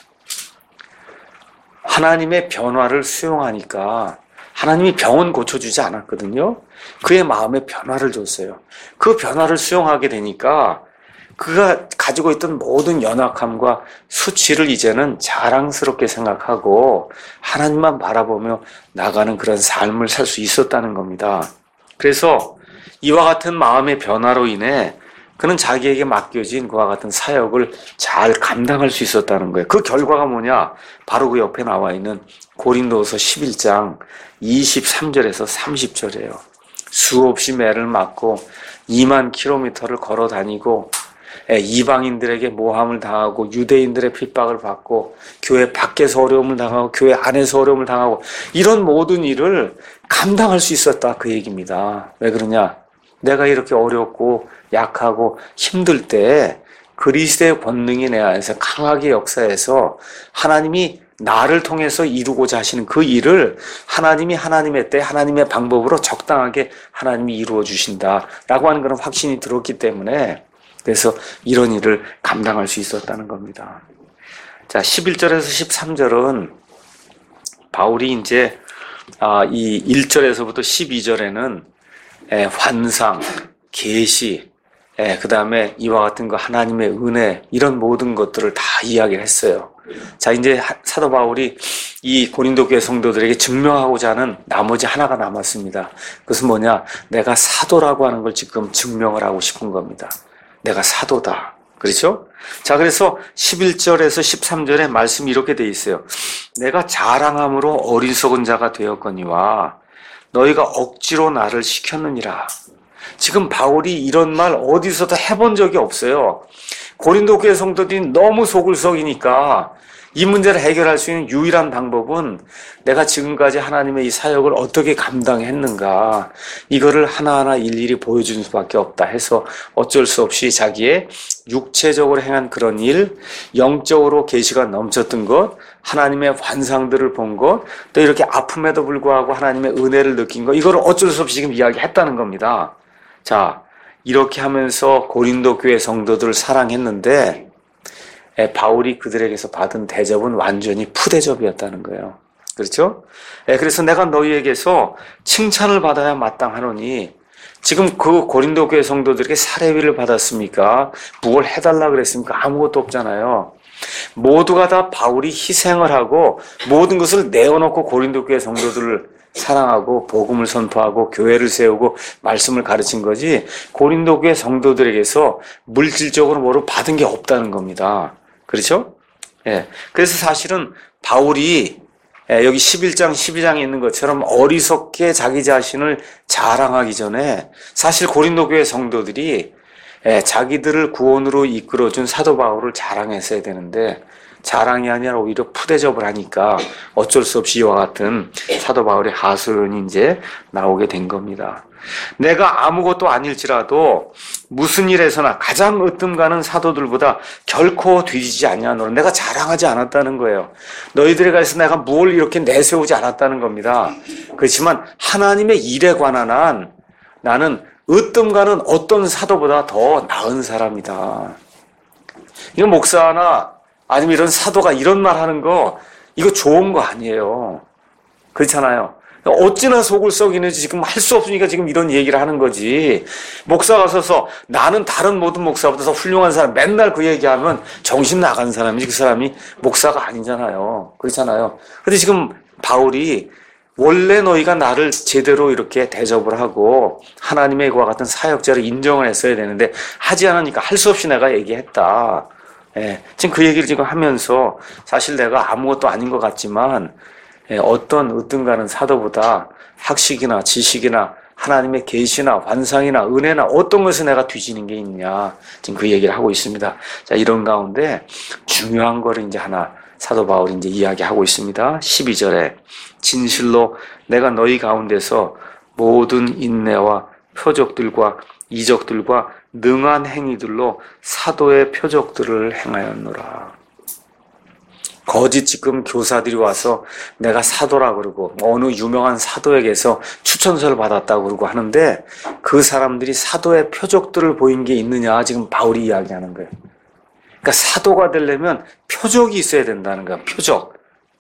하나님의 변화를 수용하니까 하나님이 병은 고쳐주지 않았거든요. 그의 마음에 변화를 줬어요. 그 변화를 수용하게 되니까 그가 가지고 있던 모든 연약함과 수치를 이제는 자랑스럽게 생각하고 하나님만 바라보며 나가는 그런 삶을 살 수 있었다는 겁니다. 그래서 이와 같은 마음의 변화로 인해 그는 자기에게 맡겨진 그와 같은 사역을 잘 감당할 수 있었다는 거예요. 그 결과가 뭐냐? 바로 그 옆에 나와 있는 고린도후서 십일 장 이십삼 절에서 삼십 절이에요. 수없이 매를 맞고 이만 킬로미터를 걸어 다니고 이방인들에게 모함을 당하고 유대인들의 핍박을 받고 교회 밖에서 어려움을 당하고 교회 안에서 어려움을 당하고 이런 모든 일을 감당할 수 있었다 그 얘기입니다. 왜 그러냐? 내가 이렇게 어렵고 약하고 힘들 때 그리스도의 권능이 내 안에서 강하게 역사해서 하나님이 나를 통해서 이루고자 하시는 그 일을 하나님이 하나님의 때 하나님의 방법으로 적당하게 하나님이 이루어 주신다라고 하는 그런 확신이 들었기 때문에 그래서 이런 일을 감당할 수 있었다는 겁니다. 자, 십일 절에서 십삼 절은 바울이 이제 이 일 절에서부터 십이 절에는 환상, 계시, 그 다음에 이와 같은 거 하나님의 은혜 이런 모든 것들을 다 이야기를 했어요. 자, 이제 사도 바울이 이 고린도 교회 성도들에게 증명하고자 하는 나머지 하나가 남았습니다. 그것은 뭐냐? 내가 사도라고 하는 걸 지금 증명을 하고 싶은 겁니다. 내가 사도다. 그렇죠? 자, 그래서 십일 절에서 십삼 절에 말씀이 이렇게 돼 있어요. 내가 자랑함으로 어리석은 자가 되었거니와 너희가 억지로 나를 시켰느니라. 지금 바울이 이런 말 어디서도 해본 적이 없어요. 고린도 교회 성도들이 너무 속을 썩이니까 이 문제를 해결할 수 있는 유일한 방법은 내가 지금까지 하나님의 이 사역을 어떻게 감당했는가 이거를 하나하나 일일이 보여주는 수밖에 없다 해서 어쩔 수 없이 자기의 육체적으로 행한 그런 일, 영적으로 계시가 넘쳤던 것, 하나님의 환상들을 본 것, 또 이렇게 아픔에도 불구하고 하나님의 은혜를 느낀 것 이거를 어쩔 수 없이 지금 이야기했다는 겁니다. 자, 이렇게 하면서 고린도 교회 성도들을 사랑했는데 바울이 그들에게서 받은 대접은 완전히 푸대접이었다는 거예요. 그렇죠? 그래서 내가 너희에게서 칭찬을 받아야 마땅하노니 지금 그 고린도 교회 성도들에게 사례비를 받았습니까? 뭘 해달라 그랬습니까? 아무것도 없잖아요. 모두가 다 바울이 희생을 하고 모든 것을 내어놓고 고린도 교회 성도들을 사랑하고 복음을 선포하고 교회를 세우고 말씀을 가르친 거지 고린도 교회 성도들에게서 물질적으로 뭐로 받은 게 없다는 겁니다. 그렇죠? 예. 그래서 사실은 바울이 여기 십일 장, 십이 장에 있는 것처럼 어리석게 자기 자신을 자랑하기 전에 사실 고린도 교회 성도들이 자기들을 구원으로 이끌어준 사도 바울을 자랑했어야 되는데 자랑이 아니라 오히려 푸대접을 하니까 어쩔 수 없이 이와 같은 사도 바울의 하소연이 이제 나오게 된 겁니다. 내가 아무것도 아닐지라도 무슨 일에서나 가장 으뜸 가는 사도들보다 결코 뒤지지 아니하노라. 내가 자랑하지 않았다는 거예요. 너희들에 가서 내가 뭘 이렇게 내세우지 않았다는 겁니다. 그렇지만 하나님의 일에 관한 한 나는 으뜸 가는 어떤 사도보다 더 나은 사람이다. 이거 목사나 아니면 이런 사도가 이런 말 하는 거 이거 좋은 거 아니에요. 그렇잖아요. 어찌나 속을 썩이는지 지금 할 수 없으니까 지금 이런 얘기를 하는 거지. 목사가 서서 나는 다른 모든 목사보다 더 훌륭한 사람 맨날 그 얘기하면 정신 나간 사람이지 그 사람이 목사가 아니잖아요. 그렇잖아요. 근데 지금 바울이 원래 너희가 나를 제대로 이렇게 대접을 하고 하나님의 그와 같은 사역자를 인정을 했어야 되는데 하지 않으니까 할 수 없이 내가 얘기했다. 예, 지금 그 얘기를 지금 하면서 사실 내가 아무것도 아닌 것 같지만 예, 어떤 어떤가는 사도보다 학식이나 지식이나 하나님의 계시나 환상이나 은혜나 어떤 것을 내가 뒤지는 게 있냐. 지금 그 얘기를 하고 있습니다. 자, 이런 가운데 중요한 거를 이제 하나 사도 바울이 이제 이야기하고 있습니다. 십이 절에 진실로 내가 너희 가운데서 모든 인내와 표적들과 이적들과 능한 행위들로 사도의 표적들을 행하였노라. 거짓 지금 교사들이 와서 내가 사도라 그러고 어느 유명한 사도에게서 추천서를 받았다고 그러고 하는데 그 사람들이 사도의 표적들을 보인 게 있느냐 지금 바울이 이야기하는 거예요. 그러니까 사도가 되려면 표적이 있어야 된다는 거야. 표적.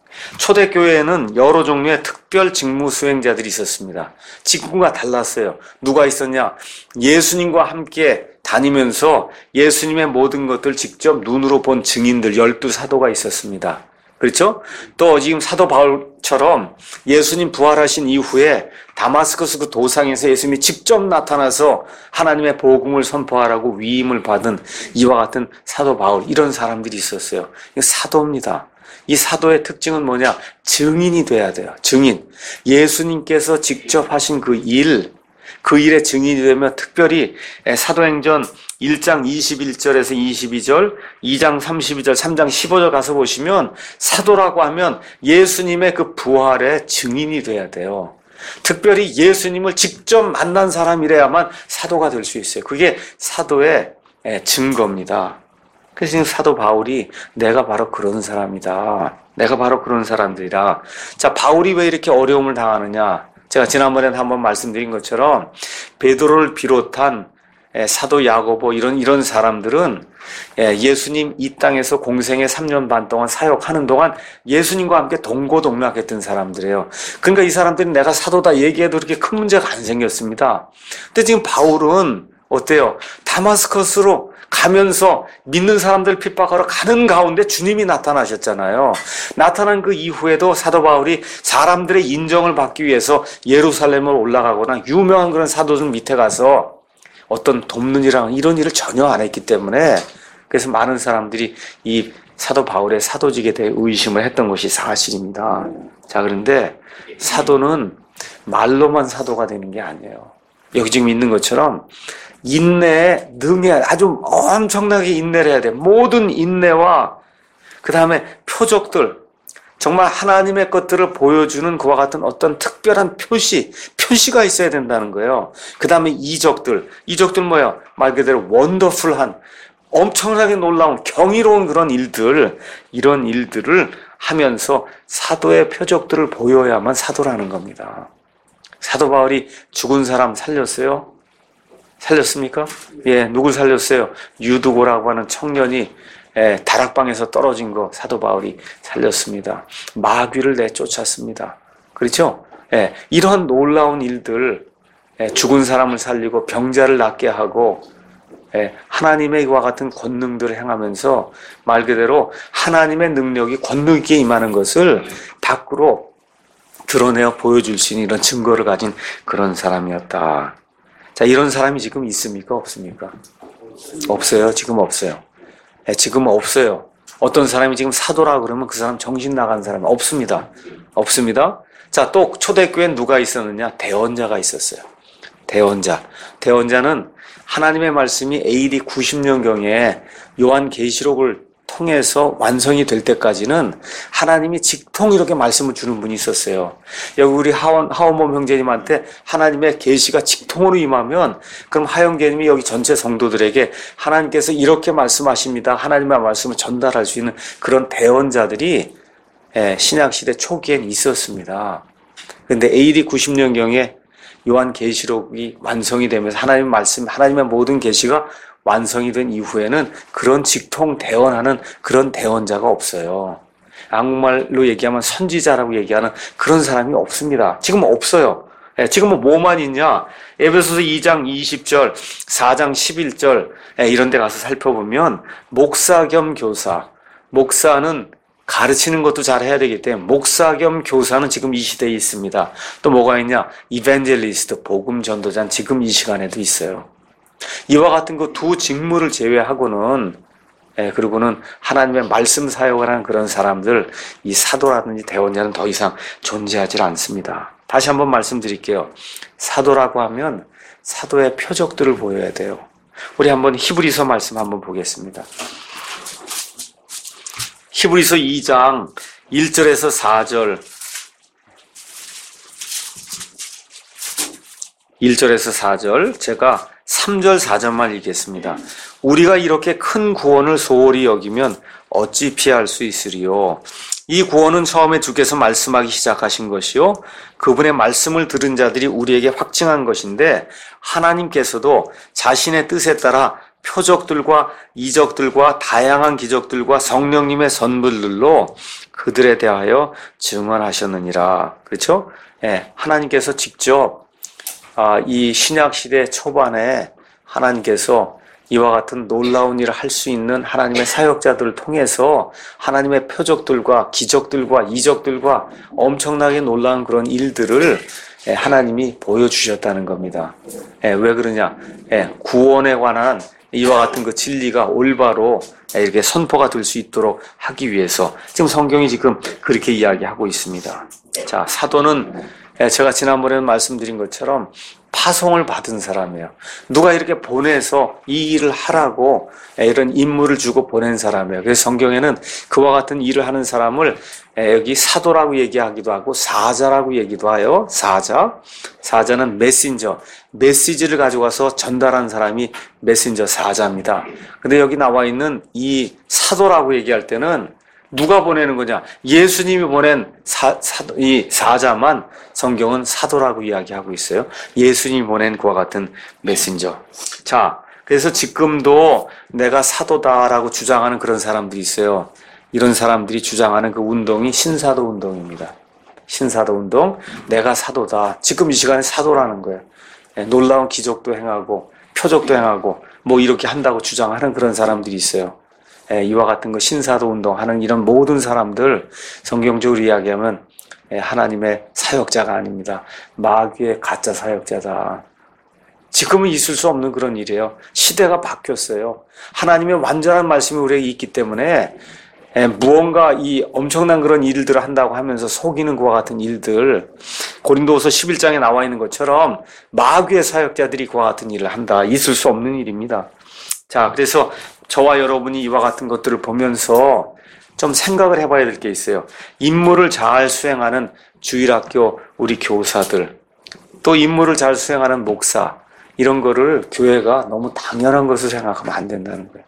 초대교회에는 여러 종류의 특별 직무 수행자들이 있었습니다. 직무가 달랐어요. 누가 있었냐? 예수님과 함께 다니면서 예수님의 모든 것들 직접 눈으로 본 증인들 열두 사도가 있었습니다. 그렇죠? 또 지금 사도 바울처럼 예수님 부활하신 이후에 다마스커스 그 도상에서 예수님이 직접 나타나서 하나님의 복음을 선포하라고 위임을 받은 이와 같은 사도 바울 이런 사람들이 있었어요. 이거 사도입니다. 이 사도의 특징은 뭐냐? 증인이 돼야 돼요. 증인. 예수님께서 직접 하신 그 일, 그 일의 증인이 되면 특별히 사도행전 일 장 이십일 절에서 이십이 절, 이 장 삼십이 절, 삼 장 십오 절 가서 보시면 사도라고 하면 예수님의 그 부활의 증인이 돼야 돼요. 특별히 예수님을 직접 만난 사람이래야만 사도가 될 수 있어요. 그게 사도의 증거입니다. 그래서 지금 사도 바울이 내가 바로 그런 사람이다. 내가 바로 그런 사람들이라. 자, 바울이 왜 이렇게 어려움을 당하느냐? 제가 지난번에 한번 말씀드린 것처럼 베드로를 비롯한 사도 야고보 이런 이런 사람들은 예수님 이 땅에서 공생의 삼 년 반 동안 사역하는 동안 예수님과 함께 동고동락했던 사람들이에요. 그러니까 이 사람들은 내가 사도다 얘기해도 그렇게 큰 문제가 안 생겼습니다. 근데 지금 바울은 어때요? 다마스커스로 가면서 믿는 사람들 핍박하러 가는 가운데 주님이 나타나셨잖아요. 나타난 그 이후에도 사도 바울이 사람들의 인정을 받기 위해서 예루살렘을 올라가거나 유명한 그런 사도들 밑에 가서 어떤 돕는 일이랑 이런 일을 전혀 안 했기 때문에 그래서 많은 사람들이 이 사도 바울의 사도직에 대해 의심을 했던 것이 사실입니다. 자, 그런데 사도는 말로만 사도가 되는 게 아니에요. 여기 지금 있는 것처럼 인내에 능해야 아주 엄청나게 인내를 해야 돼. 모든 인내와 그 다음에 표적들, 정말 하나님의 것들을 보여주는 그와 같은 어떤 특별한 표시, 표시가 있어야 된다는 거예요. 그 다음에 이적들, 이적들 뭐야? 말 그대로 원더풀한, 엄청나게 놀라운, 경이로운 그런 일들, 이런 일들을 하면서 사도의 표적들을 보여야만 사도라는 겁니다. 사도 바울이 죽은 사람 살렸어요? 살렸습니까? 예, 누굴 살렸어요? 유두고라고 하는 청년이 예, 다락방에서 떨어진 거 사도 바울이 살렸습니다. 마귀를 내쫓았습니다. 그렇죠? 예, 이런 놀라운 일들, 예, 죽은 사람을 살리고 병자를 낫게 하고 예, 하나님의 이와 같은 권능들을 행하면서 말 그대로 하나님의 능력이 권능 있게 임하는 것을 밖으로 드러내어 보여줄 수 있는 이런 증거를 가진 그런 사람이었다. 자, 이런 사람이 지금 있습니까? 없습니까? 없어요. 지금 없어요. 네, 지금 없어요. 어떤 사람이 지금 사도라 그러면 그 사람 정신 나간 사람이 없습니다. 없습니다. 자, 또 초대교회엔 누가 있었느냐? 대언자가 있었어요. 대언자. 대언자는 하나님의 말씀이 에이디 구십 년경에 요한계시록을 통해서 완성이 될 때까지는 하나님이 직통 이렇게 말씀을 주는 분이 있었어요. 여기 우리 하원, 하원범 형제님한테 하나님의 계시가 직통으로 임하면 그럼 하영계님이 여기 전체 성도들에게 하나님께서 이렇게 말씀하십니다. 하나님의 말씀을 전달할 수 있는 그런 대언자들이 신약시대 초기엔 있었습니다. 그런데 에이디 구십 년경에 요한계시록이 완성이 되면서 하나님의 말씀, 하나님의 모든 계시가 완성이 된 이후에는 그런 직통 대언하는 그런 대언자가 없어요. 한국말로 얘기하면 선지자라고 얘기하는 그런 사람이 없습니다. 지금 없어요. 지금 뭐만 있냐? 에베소서 이 장 이십 절, 사 장 십일 절 이런 데 가서 살펴보면 목사 겸 교사, 목사는 가르치는 것도 잘 해야 되기 때문에 목사 겸 교사는 지금 이 시대에 있습니다. 또 뭐가 있냐? 이벤젤리스트, 복음 전도자는 지금 이 시간에도 있어요. 이와 같은 그 두 직무를 제외하고는 예, 그리고는 하나님의 말씀 사역을 하는 그런 사람들, 이 사도라든지 대원자는 더 이상 존재하지 않습니다. 다시 한번 말씀드릴게요. 사도라고 하면 사도의 표적들을 보여야 돼요. 우리 한번 히브리서 말씀 한번 보겠습니다. 히브리서 이 장 일 절에서 사 절, 일 절에서 사 절, 제가 삼 절 사 절만 읽겠습니다. 우리가 이렇게 큰 구원을 소홀히 여기면 어찌 피할 수 있으리요. 이 구원은 처음에 주께서 말씀하기 시작하신 것이요, 그분의 말씀을 들은 자들이 우리에게 확증한 것인데, 하나님께서도 자신의 뜻에 따라 표적들과 이적들과 다양한 기적들과 성령님의 선물들로 그들에 대하여 증언하셨느니라. 그렇죠? 예, 하나님께서 직접 아, 이 신약 시대 초반에 하나님께서 이와 같은 놀라운 일을 할 수 있는 하나님의 사역자들을 통해서 하나님의 표적들과 기적들과 이적들과 엄청나게 놀라운 그런 일들을 하나님이 보여주셨다는 겁니다. 왜 그러냐? 구원에 관한 이와 같은 그 진리가 올바로 이렇게 선포가 될 수 있도록 하기 위해서 지금 성경이 지금 그렇게 이야기하고 있습니다. 자, 사도는 제가 지난번에 말씀드린 것처럼 파송을 받은 사람이에요. 누가 이렇게 보내서 이 일을 하라고 이런 임무를 주고 보낸 사람이에요. 그래서 성경에는 그와 같은 일을 하는 사람을 여기 사도라고 얘기하기도 하고 사자라고 얘기도 해요. 사자. 사자는 메신저. 메시지를 가져가서 전달한 사람이 메신저 사자입니다. 근데 여기 나와 있는 이 사도라고 얘기할 때는 누가 보내는 거냐? 예수님이 보낸 사, 사, 이 사자만 성경은 사도라고 이야기하고 있어요. 예수님이 보낸 그와 같은 메신저. 자, 그래서 지금도 내가 사도다라고 주장하는 그런 사람들이 있어요. 이런 사람들이 주장하는 그 운동이 신사도 운동입니다. 신사도 운동, 내가 사도다. 지금 이 시간에 사도라는 거예요. 놀라운 기적도 행하고 표적도 행하고 뭐 이렇게 한다고 주장하는 그런 사람들이 있어요. 이와 같은 거 신사도 운동하는 이런 모든 사람들 성경적으로 이야기하면 하나님의 사역자가 아닙니다. 마귀의 가짜 사역자다. 지금은 있을 수 없는 그런 일이에요. 시대가 바뀌었어요. 하나님의 완전한 말씀이 우리에게 있기 때문에 무언가 이 엄청난 그런 일들을 한다고 하면서 속이는 그와 같은 일들, 고린도후서 십일 장에 나와 있는 것처럼 마귀의 사역자들이 그와 같은 일을 한다. 있을 수 없는 일입니다. 자, 그래서 저와 여러분이 이와 같은 것들을 보면서 좀 생각을 해봐야 될 게 있어요. 임무를 잘 수행하는 주일학교 우리 교사들, 또 임무를 잘 수행하는 목사, 이런 거를 교회가 너무 당연한 것을 생각하면 안 된다는 거예요.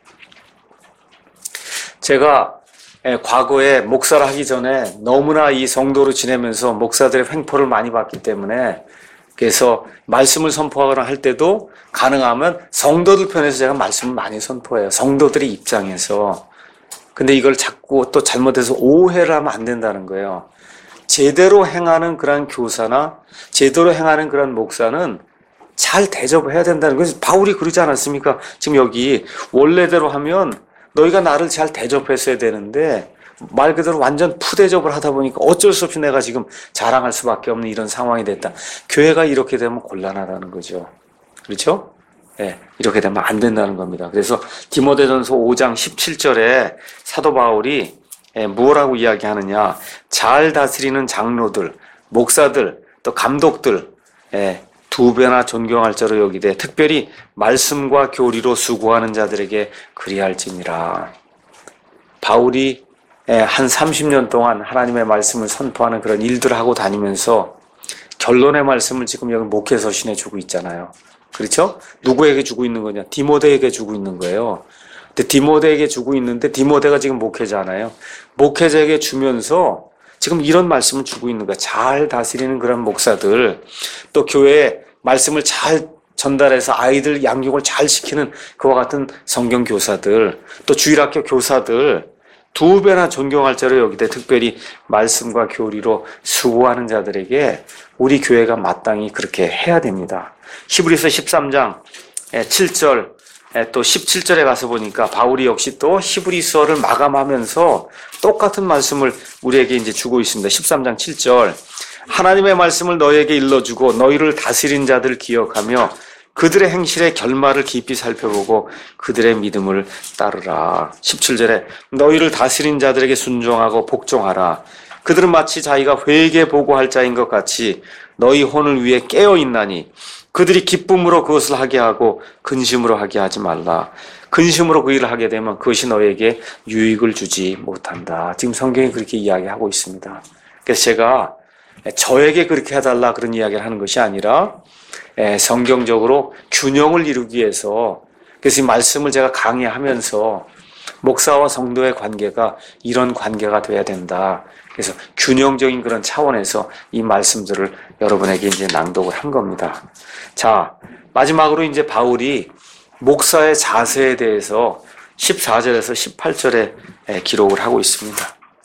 제가 과거에 목사를 하기 전에 너무나 이 성도로 지내면서 목사들의 횡포를 많이 받기 때문에, 그래서 말씀을 선포하거나 할 때도 가능하면 성도들 편에서 제가 말씀을 많이 선포해요. 성도들의 입장에서. 근데 이걸 자꾸 또 잘못해서 오해를 하면 안 된다는 거예요. 제대로 행하는 그런 교사나 제대로 행하는 그런 목사는 잘 대접해야 된다는 거예요. 바울이 그러지 않았습니까? 지금 여기 원래대로 하면 너희가 나를 잘 대접했어야 되는데 말 그대로 완전 푸대접을 하다 보니까 어쩔 수 없이 내가 지금 자랑할 수밖에 없는 이런 상황이 됐다. 교회가 이렇게 되면 곤란하다는 거죠. 그렇죠? 예, 이렇게 되면 안 된다는 겁니다. 그래서 디모데전서 오 장 십칠 절에 사도 바울이 예, 뭐라고 이야기하느냐? 잘 다스리는 장로들, 목사들, 또 감독들, 예, 두 배나 존경할 자로 여기되 특별히 말씀과 교리로 수고하는 자들에게 그리할지니라. 바울이 한 삼십 년 동안 하나님의 말씀을 선포하는 그런 일들을 하고 다니면서 결론의 말씀을 지금 여기 목회 서신에 주고 있잖아요. 그렇죠? 누구에게 주고 있는 거냐? 디모데에게 주고 있는 거예요. 근데 디모데에게 주고 있는데 디모데가 지금 목회자잖아요. 목회자에게 주면서 지금 이런 말씀을 주고 있는 거야. 잘 다스리는 그런 목사들, 또 교회에 말씀을 잘 전달해서 아이들 양육을 잘 시키는 그와 같은 성경 교사들, 또 주일학교 교사들, 두 배나 존경할 자로 여기되 특별히 말씀과 교리로 수고하는 자들에게 우리 교회가 마땅히 그렇게 해야 됩니다. 히브리서 십삼 장 칠 절 또 십칠 절에 가서 보니까 바울이 역시 또 히브리서를 마감하면서 똑같은 말씀을 우리에게 이제 주고 있습니다. 십삼 장 칠 절. 하나님의 말씀을 너희에게 일러주고 너희를 다스린 자들을 기억하며 그들의 행실의 결말을 깊이 살펴보고 그들의 믿음을 따르라. 십칠 절에 너희를 다스린 자들에게 순종하고 복종하라. 그들은 마치 자기가 회개 보고할 자인 것 같이 너희 혼을 위해 깨어 있나니 그들이 기쁨으로 그것을 하게 하고 근심으로 하게 하지 말라. 근심으로 그 일을 하게 되면 그것이 너희에게 유익을 주지 못한다. 지금 성경이 그렇게 이야기하고 있습니다. 그래서 제가 저에게 그렇게 해달라 그런 이야기를 하는 것이 아니라 성경적으로 균형을 이루기 위해서, 그래서 이 말씀을 제가 강의하면서 목사와 성도의 관계가 이런 관계가 돼야 된다. 그래서 균형적인 그런 차원에서 이 말씀들을 여러분에게 이제 낭독을 한 겁니다. 자, 마지막으로 이제 바울이 목사의 자세에 대해서 십사 절에서 십팔 절에 기록을 하고 있습니다.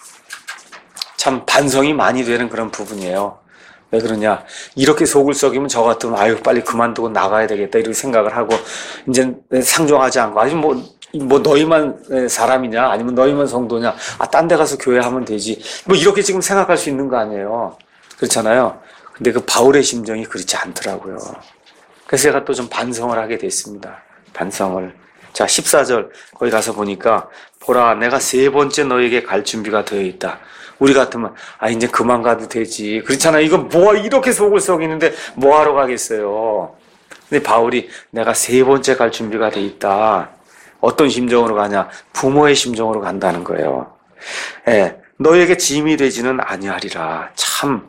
참 반성이 많이 되는 그런 부분이에요. 왜 그러냐? 이렇게 속을 썩이면 저 같으면 아유 빨리 그만두고 나가야 되겠다 이렇게 생각을 하고 이제 상종하지 않고 아니 뭐, 뭐 너희만 사람이냐 아니면 너희만 성도냐 아 딴 데 가서 교회 하면 되지 뭐 이렇게 지금 생각할 수 있는 거 아니에요. 그렇잖아요. 근데 그 바울의 심정이 그렇지 않더라고요. 그래서 제가 또 좀 반성을 하게 됐습니다. 반성을. 자, 십사 절 거기 가서 보니까 보라 내가 세 번째 너에게 갈 준비가 되어 있다. 우리 같으면 아 이제 그만 가도 되지. 그렇잖아요. 이거 뭐 이렇게 속을 썩이는데 뭐 하러 가겠어요. 근데 바울이 내가 세 번째 갈 준비가 돼 있다. 어떤 심정으로 가냐? 부모의 심정으로 간다는 거예요. 예, 너에게 짐이 되지는 아니하리라. 참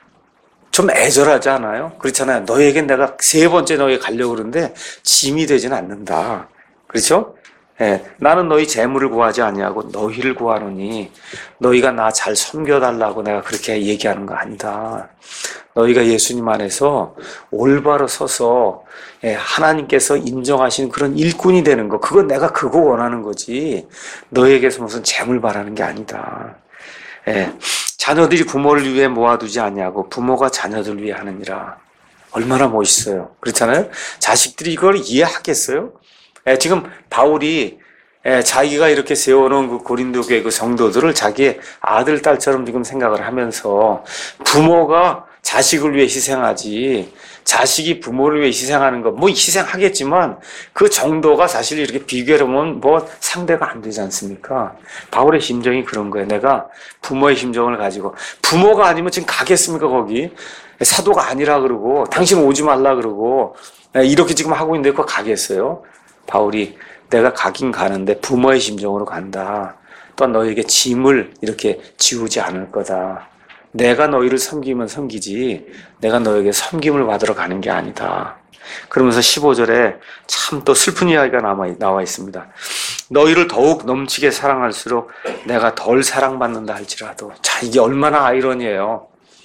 좀 애절하지 않아요? 그렇잖아요. 너에게 내가 세 번째 너에게 가려고 그러는데 짐이 되지는 않는다. 그렇죠? 예, 나는 너희 재물을 구하지 아니하고 너희를 구하노니 너희가 나 잘 섬겨달라고 내가 그렇게 얘기하는 거 아니다. 너희가 예수님 안에서 올바로 서서 예, 하나님께서 인정하신 그런 일꾼이 되는 거 그건 내가 그거 원하는 거지 너희에게서 무슨 재물 바라는 게 아니다. 예, 자녀들이 부모를 위해 모아두지 아니하고 부모가 자녀들을 위해 하느니라. 얼마나 멋있어요. 그렇잖아요. 자식들이 이걸 이해하겠어요? 예, 지금 바울이 예, 자기가 이렇게 세워놓은 그 고린도 교회 그 성도들을 자기의 아들, 딸처럼 지금 생각을 하면서 부모가 자식을 위해 희생하지 자식이 부모를 위해 희생하는 거 뭐 희생하겠지만 그 정도가 사실 이렇게 비교해보면 뭐 상대가 안 되지 않습니까? 바울의 심정이 그런 거예요. 내가 부모의 심정을 가지고 부모가 아니면 지금 가겠습니까 거기? 사도가 아니라 그러고 당신 오지 말라 그러고 이렇게 지금 하고 있는데 그거 가겠어요? 바울이 내가 가긴 가는데 부모의 심정으로 간다. 또한 너에게 짐을 이렇게 지우지 않을 거다. 내가 너희를 섬기면 섬기지 내가 너에게 섬김을 받으러 가는 게 아니다. 그러면서 십오 절에 참 또 슬픈 이야기가 남아, 나와 있습니다. 너희를 더욱 넘치게 사랑할수록 내가 덜 사랑받는다 할지라도. 자, 이게 얼마나 아이러니해요.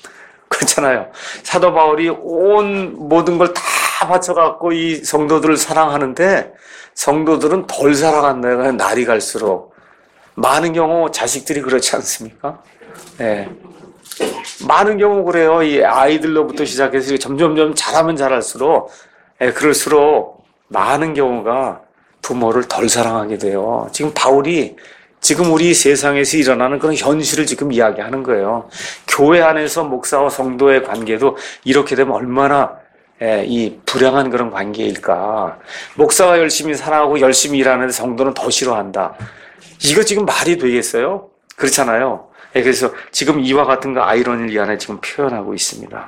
그렇잖아요. 사도 바울이 온 모든 걸 다 바쳐갖고 이 성도들을 사랑하는데 성도들은 덜 사랑한다. 날이 갈수록. 많은 경우 자식들이 그렇지 않습니까? 네. 많은 경우 그래요. 이 아이들로부터 시작해서 점점점 잘하면 잘할수록, 네, 그럴수록 많은 경우가 부모를 덜 사랑하게 돼요. 지금 바울이 지금 우리 세상에서 일어나는 그런 현실을 지금 이야기하는 거예요. 교회 안에서 목사와 성도의 관계도 이렇게 되면 얼마나 예, 이 불행한 그런 관계일까. 목사가 열심히 사랑하고 열심히 일하는데 성도는 더 싫어한다. 이거 지금 말이 되겠어요? 그렇잖아요. 예, 그래서 지금 이와 같은 거 아이러니를 이 안에 지금 표현하고 있습니다.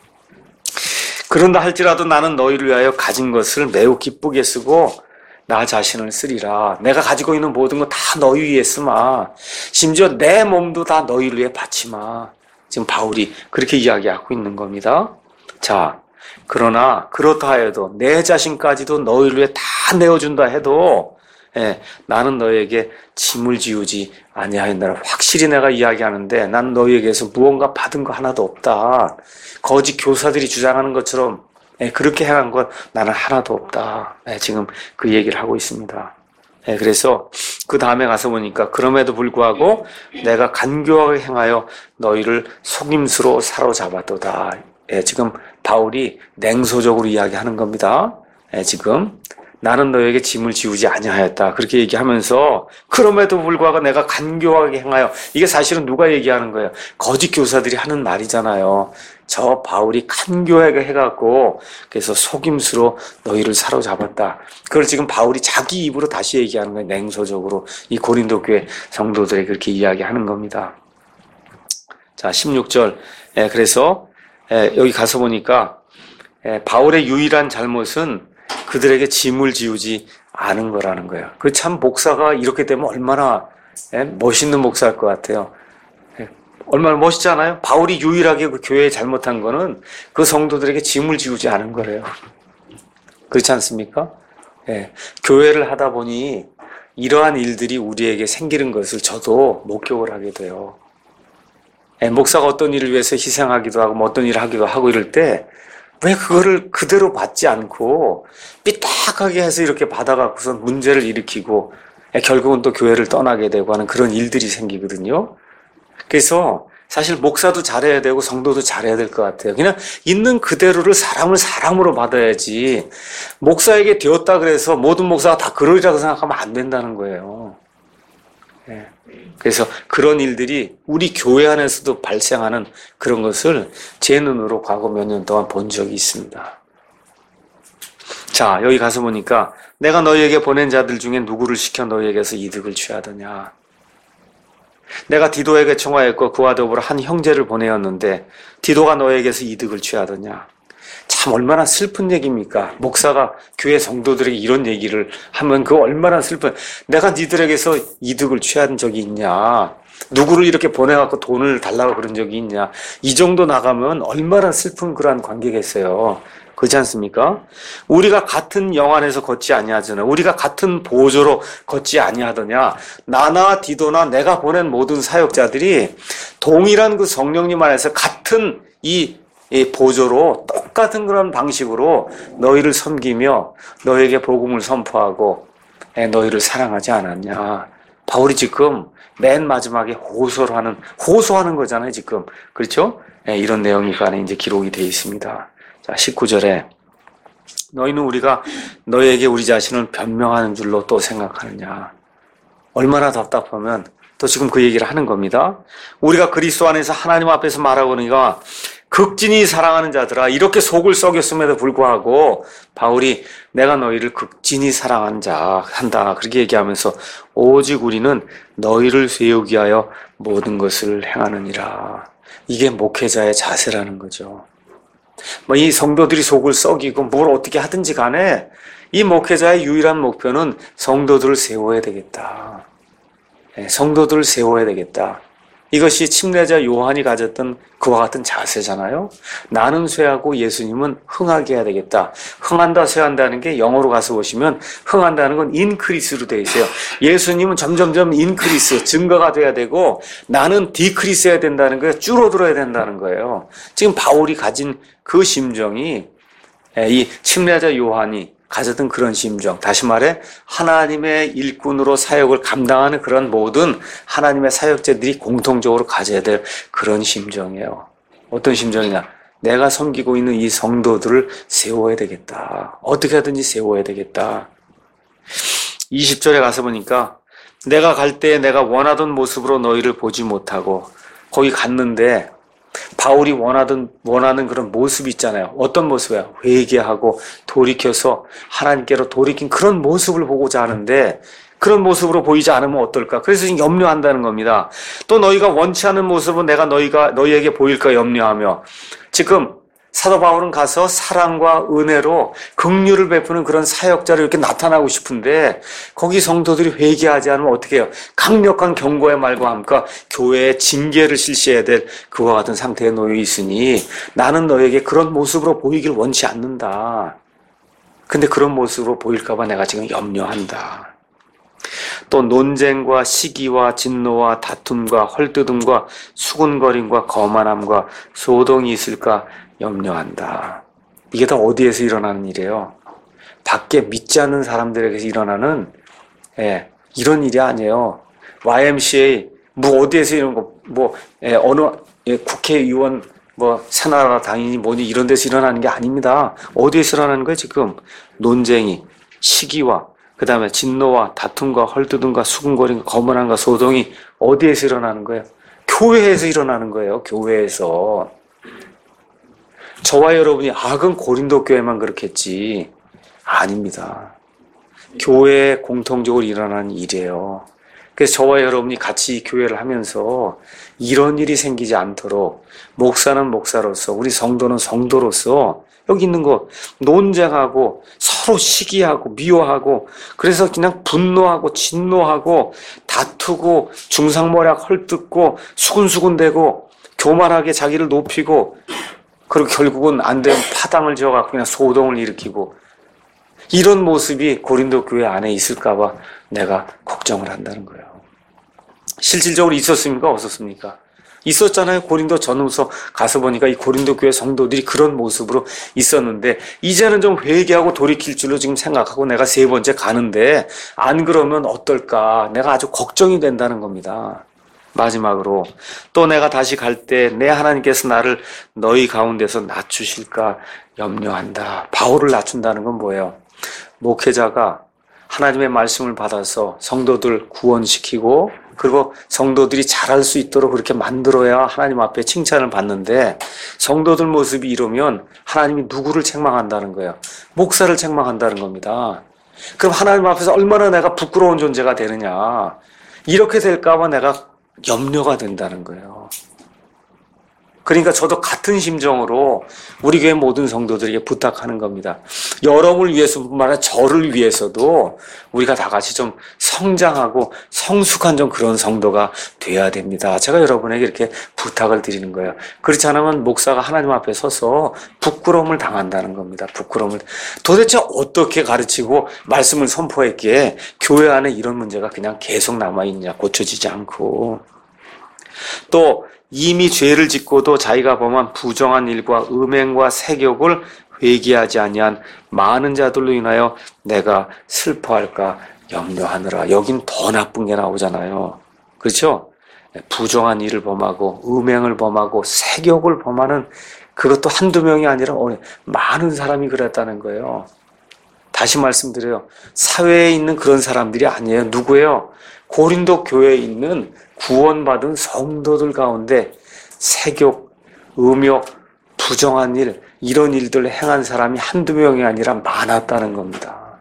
그런다 할지라도 나는 너희를 위하여 가진 것을 매우 기쁘게 쓰고 나 자신을 쓰리라. 내가 가지고 있는 모든 거 다 너희 위해 쓰마. 심지어 내 몸도 다 너희를 위해 바치마. 지금 바울이 그렇게 이야기하고 있는 겁니다. 자, 그러나 그렇다 해도 내 자신까지도 너희를 위해 다 내어준다 해도 예, 나는 너에게 짐을 지우지 아니하였노라. 확실히 내가 이야기하는데 난 너희에게서 무언가 받은 거 하나도 없다. 거짓 교사들이 주장하는 것처럼 예, 그렇게 행한 건 나는 하나도 없다. 예, 지금 그 얘기를 하고 있습니다. 예, 그래서 그 다음에 가서 보니까 그럼에도 불구하고 내가 간교하게 행하여 너희를 속임수로 사로잡았도다. 예, 지금 바울이 냉소적으로 이야기하는 겁니다. 예, 지금 나는 너에게 짐을 지우지 아니하였다. 그렇게 얘기하면서 그럼에도 불구하고 내가 간교하게 행하여, 이게 사실은 누가 얘기하는 거예요? 거짓 교사들이 하는 말이잖아요. 저 바울이 간교하게 해갖고 그래서 속임수로 너희를 사로잡았다. 그걸 지금 바울이 자기 입으로 다시 얘기하는 거예요. 냉소적으로 이 고린도 교회 성도들에게 그렇게 이야기하는 겁니다. 자, 십육 절. 예, 그래서 예, 여기 가서 보니까 예, 바울의 유일한 잘못은 그들에게 짐을 지우지 않은 거라는 거예요. 그 참 목사가 이렇게 되면 얼마나 예, 멋있는 목사일 것 같아요. 예, 얼마나 멋있잖아요. 바울이 유일하게 그 교회에 잘못한 거는 그 성도들에게 짐을 지우지 않은 거래요. 그렇지 않습니까? 예, 교회를 하다 보니 이러한 일들이 우리에게 생기는 것을 저도 목격을 하게 돼요. 예, 목사가 어떤 일을 위해서 희생하기도 하고 뭐 어떤 일을 하기도 하고 이럴 때 왜 그거를 그대로 받지 않고 삐딱하게 해서 이렇게 받아갖고서 문제를 일으키고 결국은 또 교회를 떠나게 되고 하는 그런 일들이 생기거든요. 그래서 사실 목사도 잘해야 되고 성도도 잘해야 될 것 같아요. 그냥 있는 그대로를 사람을 사람으로 받아야지 목사에게 되었다 그래서 모든 목사가 다 그러리라고 생각하면 안 된다는 거예요. 예. 그래서 그런 일들이 우리 교회 안에서도 발생하는 그런 것을 제 눈으로 과거 몇 년 동안 본 적이 있습니다. 자, 여기 가서 보니까 내가 너희에게 보낸 자들 중에 누구를 시켜 너희에게서 이득을 취하더냐. 내가 디도에게 청하였고 그와 더불어 한 형제를 보내었는데 디도가 너희에게서 이득을 취하더냐. 참 얼마나 슬픈 얘기입니까? 목사가 교회 성도들에게 이런 얘기를 하면 그 얼마나 슬픈, 내가 니들에게서 이득을 취한 적이 있냐? 누구를 이렇게 보내갖고 돈을 달라고 그런 적이 있냐? 이 정도 나가면 얼마나 슬픈 그러한 관계겠어요. 그렇지 않습니까? 우리가 같은 영 안에서 걷지 아니하잖아. 우리가 같은 보조로 걷지 아니하더냐. 나나 디도나 내가 보낸 모든 사역자들이 동일한 그 성령님 안에서 같은 이 이 보조로 똑같은 그런 방식으로 너희를 섬기며 너희에게 복음을 선포하고 너희를 사랑하지 않았냐. 바울이 지금 맨 마지막에 호소를 하는, 호소하는 거잖아요, 지금. 그렇죠? 이런 내용이 그 안에 이제 기록이 되어 있습니다. 자, 십구 절에 너희는 우리가 너희에게 우리 자신을 변명하는 줄로 또 생각하느냐. 얼마나 답답하면 또 지금 그 얘기를 하는 겁니다. 우리가 그리스도 안에서 하나님 앞에서 말하고니까 극진히 사랑하는 자들아, 이렇게 속을 썩였음에도 불구하고 바울이 내가 너희를 극진히 사랑한 자 한다 그렇게 얘기하면서 오직 우리는 너희를 세우기 위하여 모든 것을 행하느니라. 이게 목회자의 자세라는 거죠. 뭐 이 성도들이 속을 썩이고 뭘 어떻게 하든지 간에 이 목회자의 유일한 목표는 성도들을 세워야 되겠다. 성도들을 세워야 되겠다. 이것이 침례자 요한이 가졌던 그와 같은 자세잖아요. 나는 쇠하고 예수님은 흥하게 해야 되겠다. 흥한다, 쇠한다는 게 영어로 가서 보시면 흥한다는 건 인크리스로 되어 있어요. 예수님은 점점점 인크리스, 증가가 돼야 되고 나는 디크리스 해야 된다는 거예요. 줄어들어야 된다는 거예요. 지금 바울이 가진 그 심정이 이 침례자 요한이 가졌던 그런 심정, 다시 말해 하나님의 일꾼으로 사역을 감당하는 그런 모든 하나님의 사역자들이 공통적으로 가져야 될 그런 심정이에요. 어떤 심정이냐? 내가 섬기고 있는 이 성도들을 세워야 되겠다. 어떻게 하든지 세워야 되겠다. 이십 절에 가서 보니까 내가 갈 때 내가 원하던 모습으로 너희를 보지 못하고, 거기 갔는데 바울이 원하던, 원하는 그런 모습이 있잖아요. 어떤 모습이에요? 회개하고 돌이켜서 하나님께로 돌이킨 그런 모습을 보고자 하는데 그런 모습으로 보이지 않으면 어떨까? 그래서 지금 염려한다는 겁니다. 또 너희가 원치 않은 모습으로 내가 너희가, 너희에게 보일까 염려하며, 지금 사도 바울은 가서 사랑과 은혜로 긍휼을 베푸는 그런 사역자로 이렇게 나타나고 싶은데 거기 성도들이 회개하지 않으면 어떻게 해요? 강력한 경고의 말과 함께 교회의 징계를 실시해야 될 그와 같은 상태에 놓여 있으니 나는 너에게 그런 모습으로 보이길 원치 않는다. 근데 그런 모습으로 보일까 봐 내가 지금 염려한다. 또 논쟁과 시기와 진노와 다툼과 헐뜯음과 수군거림과 거만함과 소동이 있을까 염려한다. 이게 다 어디에서 일어나는 일이에요? 밖에 믿지 않는 사람들에게서 일어나는 예, 이런 일이 아니에요. 와이엠씨에이 뭐 어디에서 이런 거 뭐 예, 어느 예, 국회의원 뭐 새나라 당인이 뭐니 이런 데서 일어나는 게 아닙니다. 어디에서 일어나는 거예요? 지금 논쟁이 시기와 그 다음에 진노와 다툼과 헐뜯음과 수군거림과 거만함과 소동이 어디에서 일어나는 거예요? 교회에서 일어나는 거예요. 교회에서. 저와 여러분이 아 그건 고린도 교회만 그렇겠지. 아닙니다. 교회에 공통적으로 일어나는 일이에요. 그래서 저와 여러분이 같이 교회를 하면서 이런 일이 생기지 않도록 목사는 목사로서 우리 성도는 성도로서 여기 있는 거 논쟁하고 서로 시기하고 미워하고 그래서 그냥 분노하고 진노하고 다투고 중상모략 헐뜯고 수군수군대고 교만하게 자기를 높이고 그리고 결국은 안 되면 파당을 지어갖고 그냥 소동을 일으키고 이런 모습이 고린도 교회 안에 있을까 봐 내가 걱정을 한다는 거예요. 실질적으로 있었습니까? 없었습니까? 있었잖아요. 고린도 전후서 가서 보니까 이 고린도 교회 성도들이 그런 모습으로 있었는데 이제는 좀 회개하고 돌이킬 줄로 지금 생각하고 내가 세 번째 가는데 안 그러면 어떨까? 내가 아주 걱정이 된다는 겁니다. 마지막으로 또 내가 다시 갈 때 내 하나님께서 나를 너희 가운데서 낮추실까 염려한다. 바울을 낮춘다는 건 뭐예요? 목회자가 하나님의 말씀을 받아서 성도들 구원시키고 그리고 성도들이 잘할 수 있도록 그렇게 만들어야 하나님 앞에 칭찬을 받는데 성도들 모습이 이러면 하나님이 누구를 책망한다는 거예요? 목사를 책망한다는 겁니다. 그럼 하나님 앞에서 얼마나 내가 부끄러운 존재가 되느냐. 이렇게 될까 봐 내가 염려가 된다는 거예요. 그러니까 저도 같은 심정으로 우리 교회 모든 성도들에게 부탁하는 겁니다. 여러분을 위해서뿐만 아니라 저를 위해서도 우리가 다 같이 좀 성장하고 성숙한 좀 그런 성도가 돼야 됩니다. 제가 여러분에게 이렇게 부탁을 드리는 거예요. 그렇지 않으면 목사가 하나님 앞에 서서 부끄러움을 당한다는 겁니다. 부끄러움을. 도대체 어떻게 가르치고 말씀을 선포했기에 교회 안에 이런 문제가 그냥 계속 남아있냐, 고쳐지지 않고. 또 이미 죄를 짓고도 자기가 범한 부정한 일과 음행과 세욕을 회개하지 아니한 많은 자들로 인하여 내가 슬퍼할까 염려하느라. 여긴 더 나쁜 게 나오잖아요. 그렇죠? 부정한 일을 범하고 음행을 범하고 세욕을 범하는 그것도 한두 명이 아니라 많은 사람이 그랬다는 거예요. 다시 말씀드려요. 사회에 있는 그런 사람들이 아니에요. 누구예요? 고린도 교회에 있는 구원받은 성도들 가운데 세욕, 음욕, 부정한 일, 이런 일들을 행한 사람이 한두 명이 아니라 많았다는 겁니다.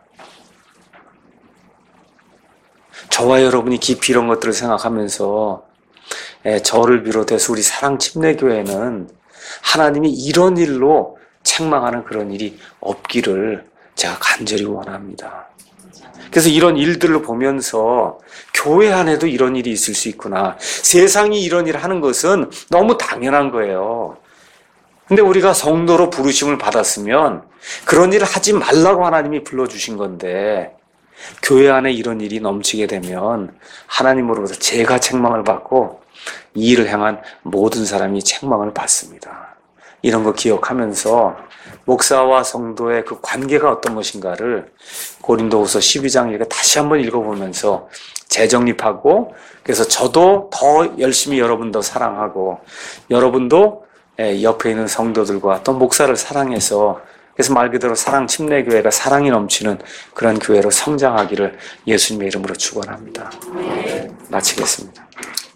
저와 여러분이 깊이 이런 것들을 생각하면서 저를 비롯해서 우리 사랑침례교회는 하나님이 이런 일로 책망하는 그런 일이 없기를 제가 간절히 원합니다. 그래서 이런 일들을 보면서 교회 안에도 이런 일이 있을 수 있구나. 세상이 이런 일을 하는 것은 너무 당연한 거예요. 근데 우리가 성도로 부르심을 받았으면 그런 일을 하지 말라고 하나님이 불러주신 건데 교회 안에 이런 일이 넘치게 되면 하나님으로부터 제가 책망을 받고 이 일을 행한 모든 사람이 책망을 받습니다. 이런 거 기억하면서 목사와 성도의 그 관계가 어떤 것인가를 고린도후서 십이 장 이렇게 다시 한번 읽어보면서 재정립하고 그래서 저도 더 열심히 여러분 더 사랑하고 여러분도 옆에 있는 성도들과 또 목사를 사랑해서 그래서 말 그대로 사랑 침례교회가 사랑이 넘치는 그런 교회로 성장하기를 예수님의 이름으로 축원합니다. 마치겠습니다.